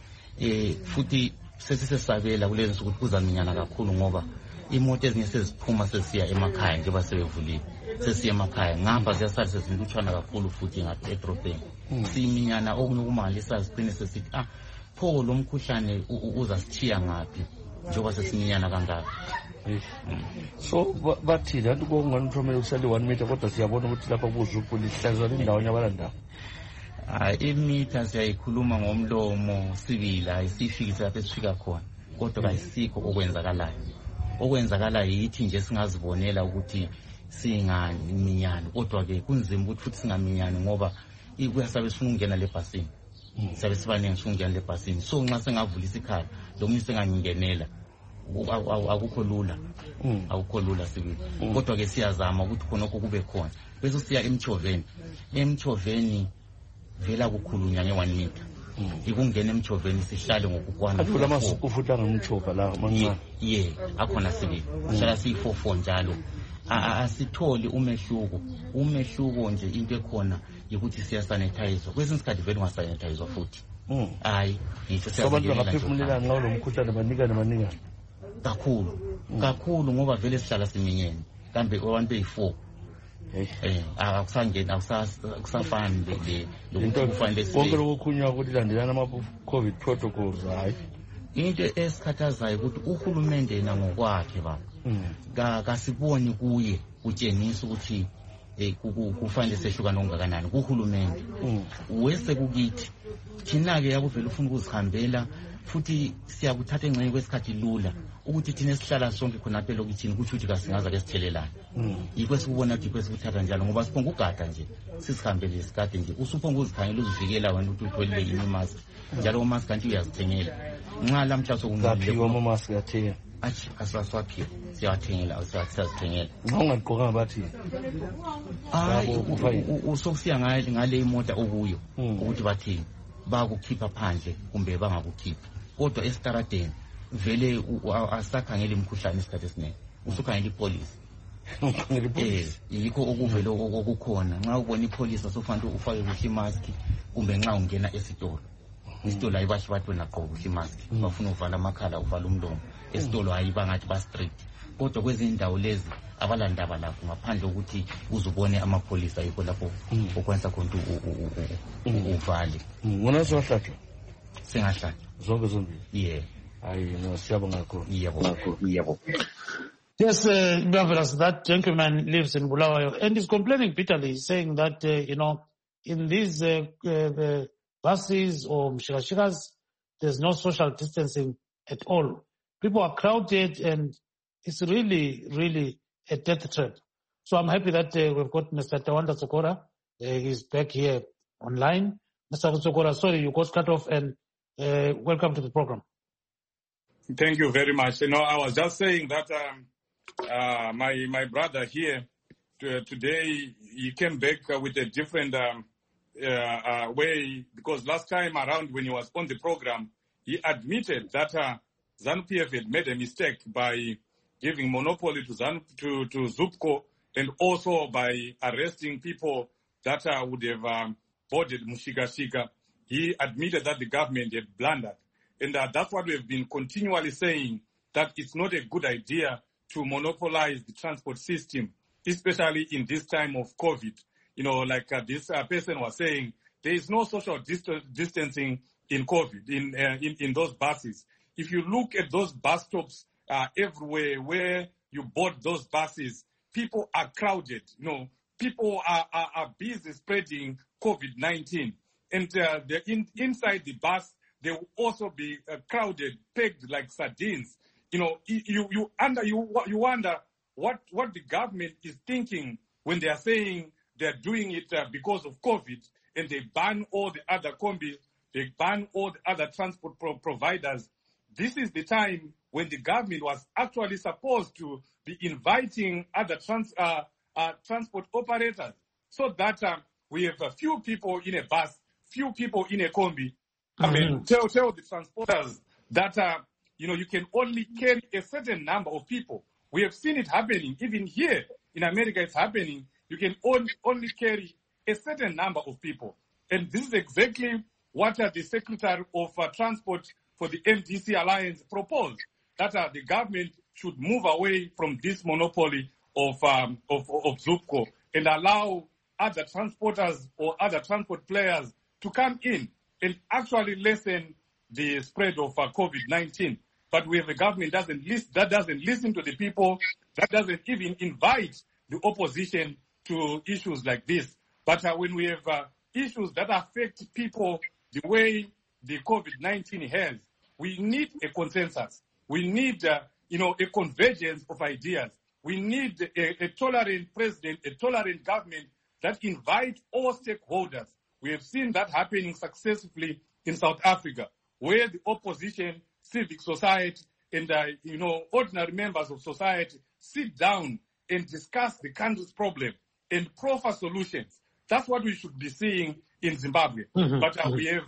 Futhi sesisabela kulezi ukuthi kuzaminyana kakhulu ngoba imoto ezinye seziphuma sesiya emakhaya njengoba sebevulile. Sesiya emakhaya ngamba ziyasala sezilutshwana kakhulu futhi ngapha edrobheni. Siminyana okunye ukumalisa sigcine sesithi pho lo mkhuhlane uzasithiya ngaphi njengoba sesiminyana kangaka. So bathini anti kongani uthomela usale 1 meter kodwa siyabona ukuthi lapha kuZUPCO lihlazwa indawo nyabalanda. Imitha siyayikhuluma ngomlomo sibila isifikisa lapho esifika khona kodwa kayisikho okwenzakalayo. Okwenzakalayo yithi nje singazibonela ukuthi singaminyani, kodwa ke kunzima ukuthi futhi singaminyani ngoba kuyasabe sifuna ukungena lebhasini. Sabe sibanenge sifuna ukungena lebhasini. So nxa sengavula isikhala lo muntu sengangingenela akukho lula akukho lula sibili kodwa ke siyazama ukuthi khonokho kube khona bese siya emchoveni vela kukhulunywa nge1 meter ikungena emchoveni sihlale ngokukwana athula masukufutha ngomchova la mancane akhona sibili sihlala siyi4 njalo asitholi umehluko nje into ekhona ukuthi siyasanitize kwesinye isikhathi vele ungasanitize futhi hayi ngitho abantu ngaphefumulela nxa lomkhuhlane banikane kakhulu ngoba vele sihlala siminyene kambe abantu beyi4 akusangeni akusafani into kufanele konke lokukhunywa ukuthi landelana ama-COVID protocols hayi into esikhathazayo ukuthi uhulumende yena ngokwakhe baba kasiboni kuye kutshengisa ukuthi kufanele sehlukana ongakanani kuhulumende wese kukithi thina-ke yakuvela ufuna ukuzihambela futhi siyakuthatha engxenye kwesikhathi lula ukuthi thina esihlala sonke khonapha elokishini kutsho ukuthi kasingaza ke sithelelana yikho sikubona ukuthi yikho sikuthatha njalo ngoba siphonga ugada nje sisihambele isikade nje usuphonga uzikhangela uzivikela wena ukuthi utholile yini imask njalo umask kanti uyazithengela nxa lamhla sokunqaphiwa ama-mask athenga asaswaphiwe siyawathengela siyazithengela nxa ungagqokanga bathi usokusiya ngale imota okuyo ukuthi bathini bakukhipha phandle kumbe bangakukhiphi kodwa esitaradeni vele asakhangela imikhuhlane isikhathi esiningi usukhangela ipolisi yikho okuvele okukhona nxa ubona ipolisi asofanele ufake kuhle imaski kumbe nxa ungena esitolo isitolo hayi bahle bathi wena gqoka kuhle imaski bafuna uvala amakhala uvala umlomo esitolo hayi bangathi ba-strict kodwa kwezinye indawo lezi abalandaba lapho ngaphandle ukuthi uzubone amapolisa yikho lapho okwenza khona uvale wona sewahlatshwa sengahlatshwa zonke zombili hayi no siyabonga kakhulu yebo. Yes, marvelous. That gentleman lives in Bulawayo and is complaining bitterly, saying that, in these the buses or mshikashikas, there's no social distancing at all. People are crowded and it's really, really a death trap. So I'm happy that we've got Mr. Tawanda Sokora. He's back here online. Mr. Sokora, sorry, you got cut off and welcome to the program. Thank you very much. I was just saying that my brother here today, he came back with a different way, because last time around when he was on the program, he admitted that ZANU-PF had made a mistake by giving monopoly to ZUPCO and also by arresting people that would have boarded Mushikashika. He admitted that the government had blundered. And that's what we've been continually saying, that it's not a good idea to monopolize the transport system, especially in this time of COVID. Like this person was saying, there is no social distancing in COVID, in those buses. If you look at those bus stops everywhere where you board those buses, people are crowded. People are busy spreading COVID-19. And inside the bus, they will also be crowded, pegged like sardines. You wonder what the government is thinking when they are saying they're doing it because of COVID, and they ban all the other combis, they ban all the other transport providers. This is the time when the government was actually supposed to be inviting other transport operators, so that we have a few people in a bus, few people in a combi. I mean, tell the transporters that, you can only carry a certain number of people. We have seen it happening. Even here in America, it's happening. You can only carry a certain number of people. And this is exactly what the Secretary of Transport for the MDC Alliance proposed, that the government should move away from this monopoly of ZUPCO and allow other transporters or other transport players to come in and actually lessen the spread of COVID-19. But we have a government that doesn't listen to the people, that doesn't even invite the opposition to issues like this. But when we have issues that affect people the way the COVID-19 has, we need a consensus. We need, a convergence of ideas. We need a tolerant president, a tolerant government that invite all stakeholders. We have seen that happening successfully in South Africa, where the opposition, civic society, and, ordinary members of society sit down and discuss the country's problem and proffer solutions. That's what we should be seeing in Zimbabwe. But we have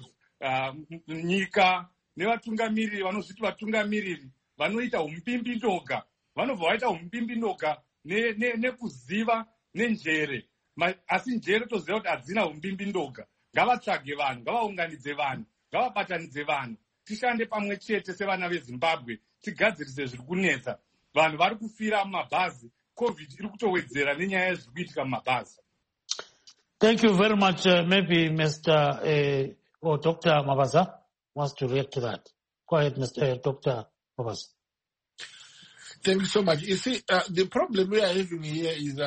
nyika nevatungamiriri vanozviti vatungamiriri vanoita umpimbi ndoga, vanobva vaita umpimbi ndoga nekuziva nenjere, asi njere toziva kuti hadzina umpimbi ndoga. Ngavatsvage vanhu, ngavaunganidze vanhu, ngavabatanidze vanhu, tishande pamwe chete sevana veZimbabwe, tigadzirise zviri kunetsa. Vanhu vari kufira mumabhazi, COVID iri kutowedzera nenyaya yezviri kuitika mumabhazi. Thank you very much. Maybe Mr. or Dr. Mabaza wants to react to that. Go ahead, Mr. Dr. Mabaza. Thank you so much. You see, the problem we are having here is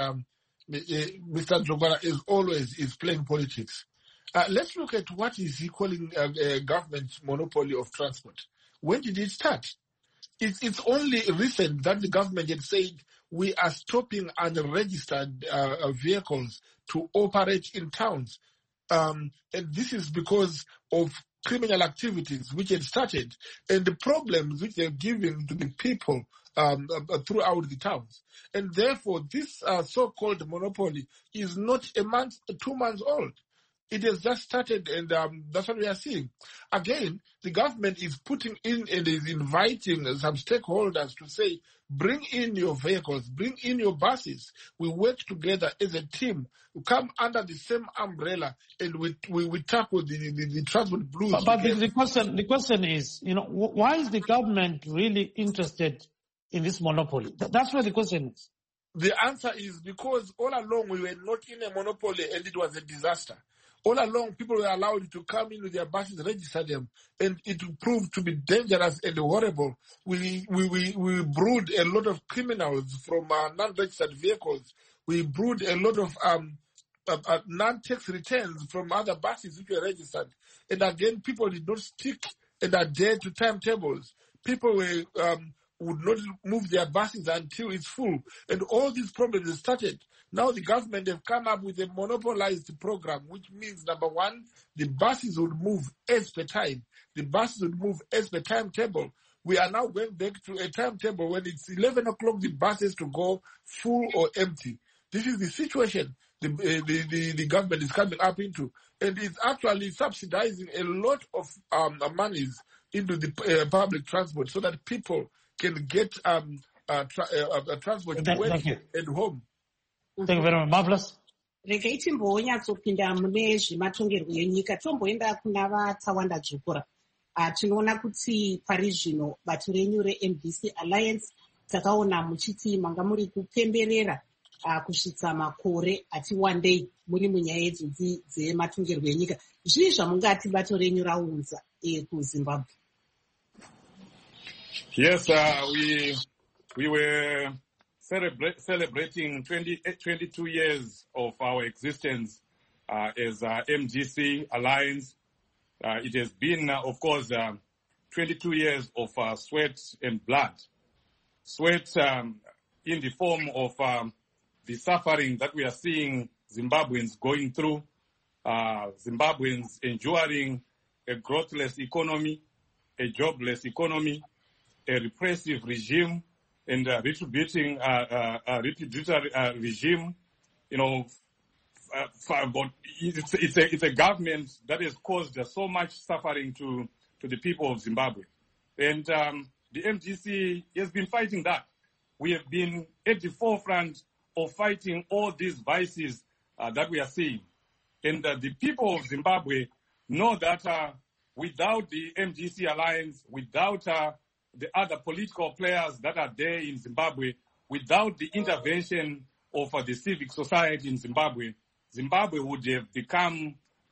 Mr. Jogwana is playing politics. Let's look at what is he calling government monopoly of transport. When did it start? It's only recent that the government had said we are stopping unregistered vehicles to operate in towns. And this is because of criminal activities which had started and the problems which they're giving to the people throughout the towns. And therefore, this so-called monopoly is not 2 months old. It has just started, and that's what we are seeing. Again, the government is putting in and is inviting some stakeholders to say, bring in your vehicles, bring in your buses. We work together as a team. We come under the same umbrella, and we tackle the transport blues. But the question is, why is the government really interested in this monopoly? That's where the question is. The answer is because all along we were not in a monopoly, and it was a disaster. All along, people were allowed to come in with their buses, register them, and it proved to be dangerous and horrible. We brewed a lot of criminals from non-registered vehicles. We brewed a lot of non-tax returns from other buses which were registered. And again, people did not stick and adhere to timetables. People would not move their buses until it's full. And all these problems started. Now the government have come up with a monopolized program, which means, number one, the buses would move as per time. The buses would move as per timetable. We are now going back to a timetable when it's 11 o'clock, the bus has to go full or empty. This is the situation the government is coming up into. And it's actually subsidizing a lot of monies into the public transport so that people can get transport to work and home. Thank you very much. Marvelous. Regai timbonyatsoopinda mune zvematongerwo enyika tomboenda kuna vatsawanda dzvukura. Tinoona kuti pari zvino bato renyu reMDC Alliance takaona muchiti manga muri kupemberera kusvitsa makore ati wandei muri munyaya idzodzi dzematongerwo enyika. Zvii zvamungati bato renyu raunza kuZimbabwe? Yes, we were celebrating 22 years of our existence as MDC Alliance. It has been, of course, 22 years of sweat and blood. Sweat in the form of the suffering that we are seeing Zimbabweans going through, Zimbabweans enduring a growthless economy, a jobless economy, a repressive regime, and a retributory regime. But it's a government that has caused so much suffering to the people of Zimbabwe. And the MDC has been fighting that. We have been at the forefront of fighting all these vices that we are seeing. And the people of Zimbabwe know that without the MDC Alliance, without the other political players that are there in Zimbabwe, without the intervention of the civic society in Zimbabwe, Zimbabwe would have become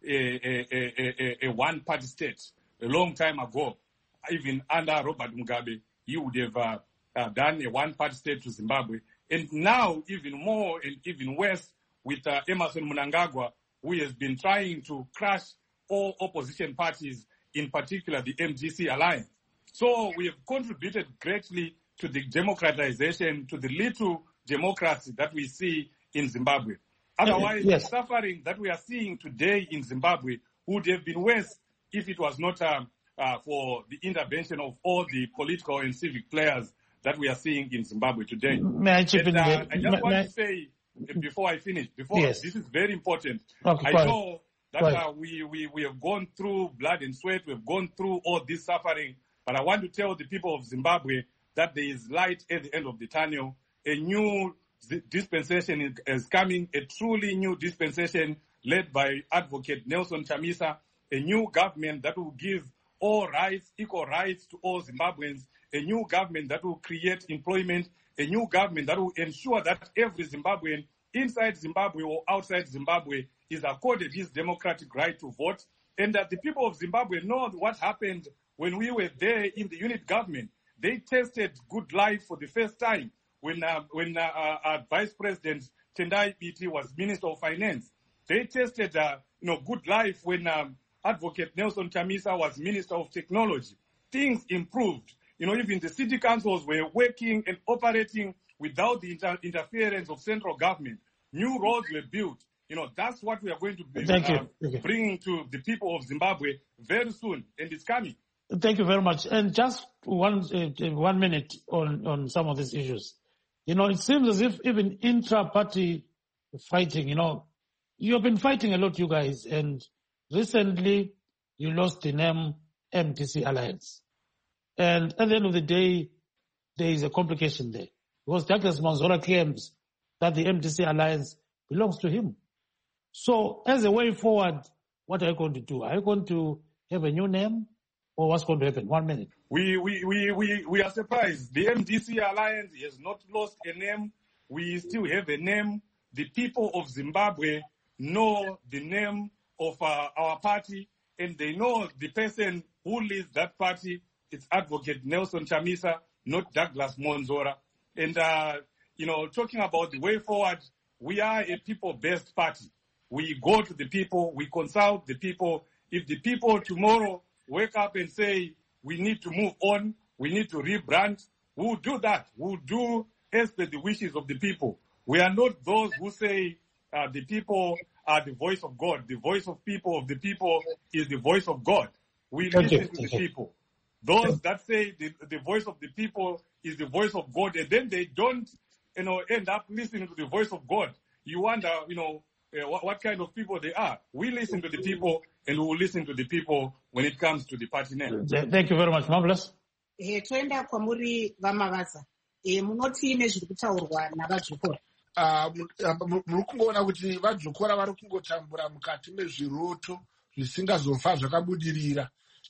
a one-party state a long time ago. Even under Robert Mugabe, he would have done a one-party state to Zimbabwe. And now, even more and even worse, with Emmerson Mnangagwa, who has been trying to crush all opposition parties, in particular the MDC Alliance. So we have contributed greatly to the democratization, to the little democracy that we see in Zimbabwe. Otherwise, the suffering that we are seeing today in Zimbabwe would have been worse if it was not for the intervention of all the political and civic players that we are seeing in Zimbabwe today. May I chip in? I just want to say, before I finish, yes. This is very important. Okay, I know that we have gone through blood and sweat, we've gone through all this suffering, but I want to tell the people of Zimbabwe that there is light at the end of the tunnel. A new dispensation is coming, a truly new dispensation led by Advocate Nelson Chamisa, a new government that will give all rights, equal rights to all Zimbabweans, a new government that will create employment, a new government that will ensure that every Zimbabwean inside Zimbabwe or outside Zimbabwe is accorded his democratic right to vote, and that the people of Zimbabwe know what happened when we were there in the unit government. They tasted good life for the first time when Vice President Tendai Biti was Minister of Finance. They tasted good life when Advocate Nelson Chamisa was Minister of Technology. Things improved. Even the city councils were working and operating without the interference of central government. New roads were built. That's what we are going to be bringing to the people of Zimbabwe very soon, and it's coming. Thank you very much. And just 1 minute on some of these issues. It seems as if even intra-party fighting, you have been fighting a lot, you guys, and recently you lost the name MDC Alliance. And at the end of the day, there is a complication there. Because Douglas Manzora claims that the MDC Alliance belongs to him. So as a way forward, what are you going to do? Are you going to have a new name? Or what's going to happen? 1 minute. We are surprised. The MDC Alliance has not lost a name. We still have a name. The people of Zimbabwe know the name of our party, and they know the person who leads that party. It's Advocate Nelson Chamisa, not Douglas Manzora. And, talking about the way forward, we are a people-based party. We go to the people, we consult the people. If the people tomorrow wake up and say, we need to move on, we need to rebrand, we'll do that. We'll do as per the wishes of the people. We are not those who say the people are the voice of God. The voice of the people is the voice of God. We listen to the people. Those that say the voice of the people is the voice of God, and then they don't, end up listening to the voice of God. You wonder, what kind of people they are. We listen to the people, and we will listen to the people when it comes to the party name. Thank you very much. Marvelous. Toenda kwamuri vamavaza. Munoti nezviri kutaurwa navadzukura. Muri kungoona kuti vadzukura vari kungotambura mukati mezviroto zvisingazofa zvakabudirira.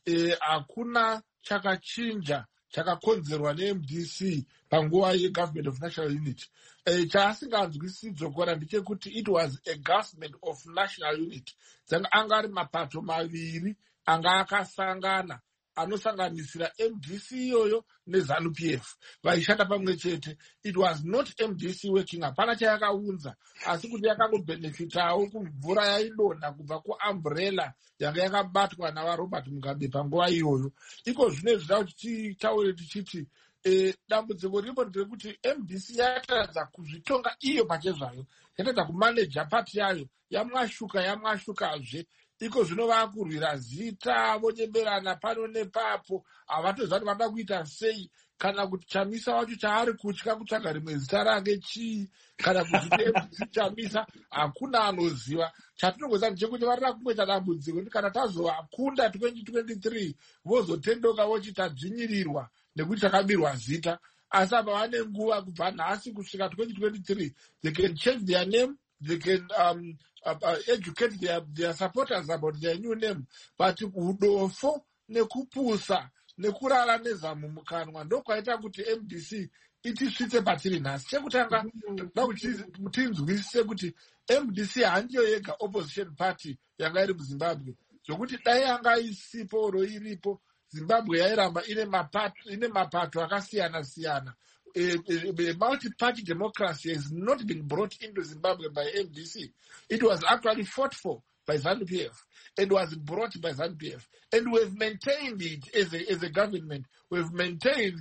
Hakuna chakachinja chakakonzerwa neMDC panguva yeGovernment of National Unity. Chaasinganzwisisi Dzokora ndechekuti it was a government of national unity. Anga ari mapato maviri anga akasangana anosanganisira MDC iyoyo neZANU-PF vaishanda pamwe chete. It was not MDC working, hapana chayakaunza, asi kuti yakangobhenefitawo kumvura yaidonha kubva kuumbrella yanga yakabatwa navaRobert Mugabe panguva iyoyo. Iko zvino zvida kuti titaure tichiti dambudziko riripo nderekuti MDC yatadza kuzvitonga iyo pachezvayo, yatadza kumaneja pati yayo, yamwashukazve. Iko zvino vakurwira zita, vonyemberana pano nepapo, havatoziva kuti vada kuita sei, kana kuti Chamisa wacho chaari kutya kutsvaga rimwe zita rake chii, kana kuti Chamisa hakuna anoziva. Chatinongoziva ndechekuti varida kungoita dambudziko kuti kana tazovakunda 2023 vozotendoka vochita dzvinyirirwa nekuti takabirwa zita. Asi apa vane nguva kubva nhasi kusvika 2023, they can change their name, they can educate their supporters about their new name. But udofo nekupusa nekurara nezamu mukanwa ndokwaita kuti MDC itisvitse patiri nhasi. Chekutanga toda kuti tinzwisise kuti MDC handiyo yega opposition party yanga iri muZimbabwe, zvokuti dai yanga isipo oro iripo, Zimbabwe yairamba ine mapato akasiyana-siyana. A multi-party democracy has not been brought into Zimbabwe by MDC. It was actually fought for by ZANU-PF and was brought by ZANU-PF. And we've maintained it as a government. We've maintained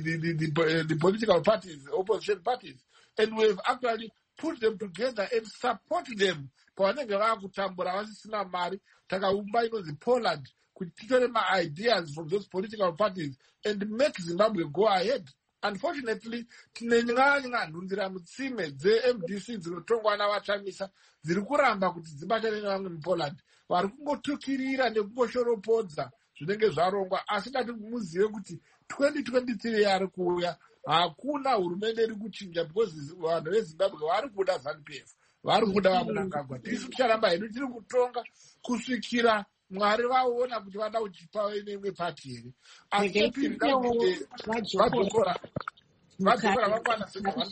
the political parties, the opposition parties, and we've actually put them together and support them. Pavanenge vakutambura vasisina mari, takaumba inonzi Poland, kuti titore ma-ideas from those political parties and make Zimbabwe go ahead. Unfortunately, tine nyanga nhunzira mutsime dze-MDC dzinotongwa navachamisa dziri kuramba kuti dzibatane nevamwe muPoland vari kungotukirira nekungoshoropodza zvinenge zvarongwa. Asi dati muzive kuti 2023 yari kuuya hakuna hurumende iri kuchinja because vanhu veZimbabwe vari kuda ZANU-PF, vari kuda vaMnangagwa. Tisi ticharamba hedu tiri kutonga kusvikira Mwari vaona kuti vada kuchipa neimwe pati here. Asi vadzokora vakwana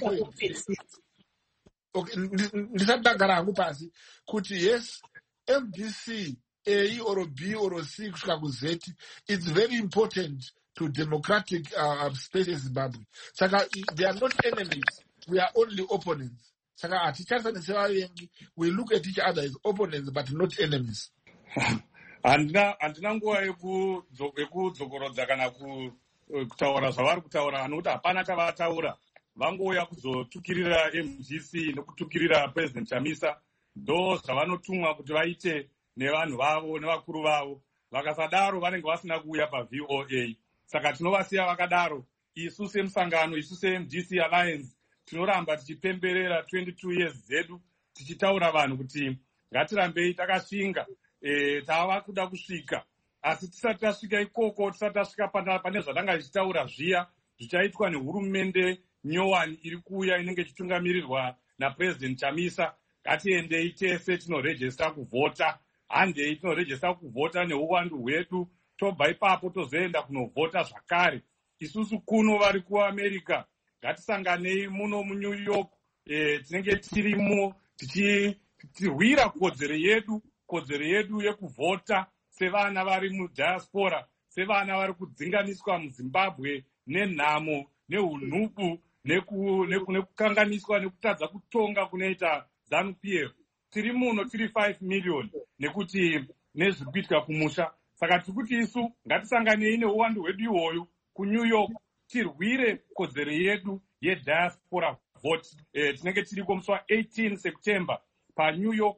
ndisati ndagara hangu pasi kuti yes, MDC A or B or C kusvika kuZ, it's very important to democratic space in Zimbabwe. Saka they are not enemies, we are only opponents. Saka haticharisani sevavengi, we look at each other as opponents but not enemies. handina nguva yekudzokorodza kana kutaura zvavari kutaura, nokuti hapana chavataura. Vangouya kuzotukirira MDC nekutukirira President Chamisa, ndo zvavanotumwa kuti vaite nevanhu vavo nevakuru vavo. Vakasadaro vanenge vasina kuuya paVOA. Saka tinovasiya vakadaro. Isu semusangano, isu seMDC Alliance tinoramba tichipemberera 22 years zedu, tichitaura vanhu kuti ngatirambei takashinga. Tava kuda kusvika, asi tisati tasvika ikoko, tisati tasvika pane zvatanga tichitaura zviya zvichaitwa nehurumende nyowani iri kuuya inenge ichitungamirirwa naPresident Chamisa. Ngatiendei tese tinorejesta kuvhota, handei tinorejesta kuvhota neuwandu hwedu, tobva ipapo tozoenda kunovhota zvakare. Isusu kuno vari kuAmerica, ngatisanganei muno muNew York, tinenge tirimo tichirwira kodzero yedu yekuvhota sevana vari mudiaspora, sevana vari kudzinganiswa muZimbabwe nenhamo neunhubu nekukanganiswa nekutadza kutonga kunoita ZANU-PF. Tiri muno tiri 5 million nekuti nezviri kuitika kumusha. Saka tiri kuti isu ngatisanganei neuwandu hwedu ihoyo kuNew York, tirwire kodzero yedu yediaspora vote. Tinenge tiriko musi wa18 September paNew York,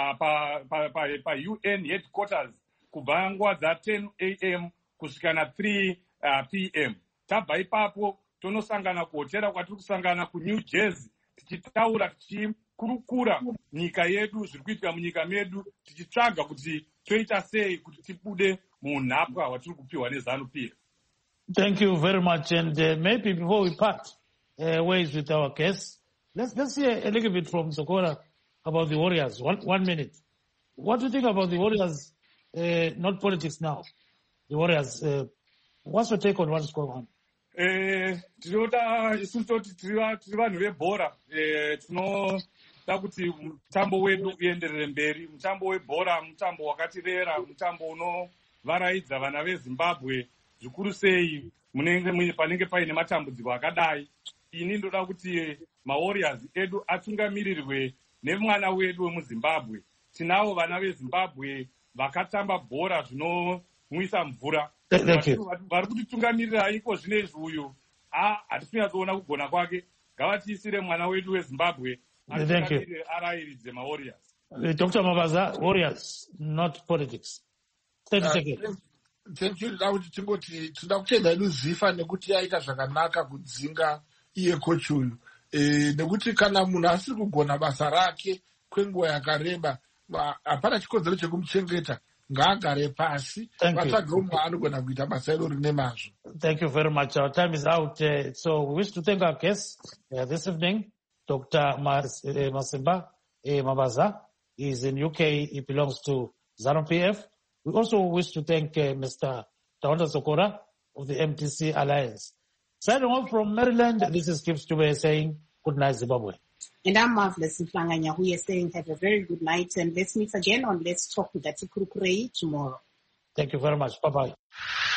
pa UN headquarters, kubva nguva dza10 AM kusvika na3 PM. Tabva ipapo tonosangana kuhotera kwatiri kusangana kuNew Jersey, tichitaura tichikurukura nyika yedu, zviri kuitika munyika medu, tichitsvaga kuti toita sei kuti tibude munhapwa hwatiri kupiwa neZANU-PF. Thank you very much. And maybe before we part ways with our guests, let's hear a little bit from Zokora about the Warriors. 1 minute. What do you think about the Warriors? Not politics now. The Warriors. What's your take on what's going on? Tinoda isusu toti tiri vanhu vebhora, tinoda kuti mutambo wedu uenderere mberi. Mutambo webhora mutambo wakatirera, mutambo unovaraidza vana veZimbabwe zvikuru sei panenge paine matambudziko akadai. Ini ndoda kuti maWarriors edu atungamirirwe nemwana wedu wemuZimbabwe. Tinavo vana veZimbabwe vakatamba bhora zvinomwisa mvura. Vari kutitungamirira iko zvinezvi uyu hatisinyazoona kugona kwake. Ngavatiisire mwana wedu weZimbabwe arayiridze maWarriors. Dr. Mabaza, Warriors, not politics. 30 seconds. Thank you. Tinoda kutenda hedu Zifa nekuti yaita zvakanaka kudzinga iye kochi uyu. Nekuti kana munhu asiri kugona basa rake kwenguva yakareba, hapana chikodzero chekumuchengeta. Ngagare pasi, vatsvage umwe anogona kuita basa iroro nemazvo. Thank you very much. Our time is out. So we wish to thank our guests this evening. Dr. Masimba Mabaza is in UK. He belongs to ZANU-PF. We also wish to thank Mr. Taonda Zokora of the MDC Alliance. Signing off from Maryland, this is Skip Stube saying good night, Zimbabwe. And I'm Marvelous Mflanganya, who is saying have a very good night, and let's meet again on Let's Talk with Ati Kurukurei tomorrow. Thank you very much. Bye-bye.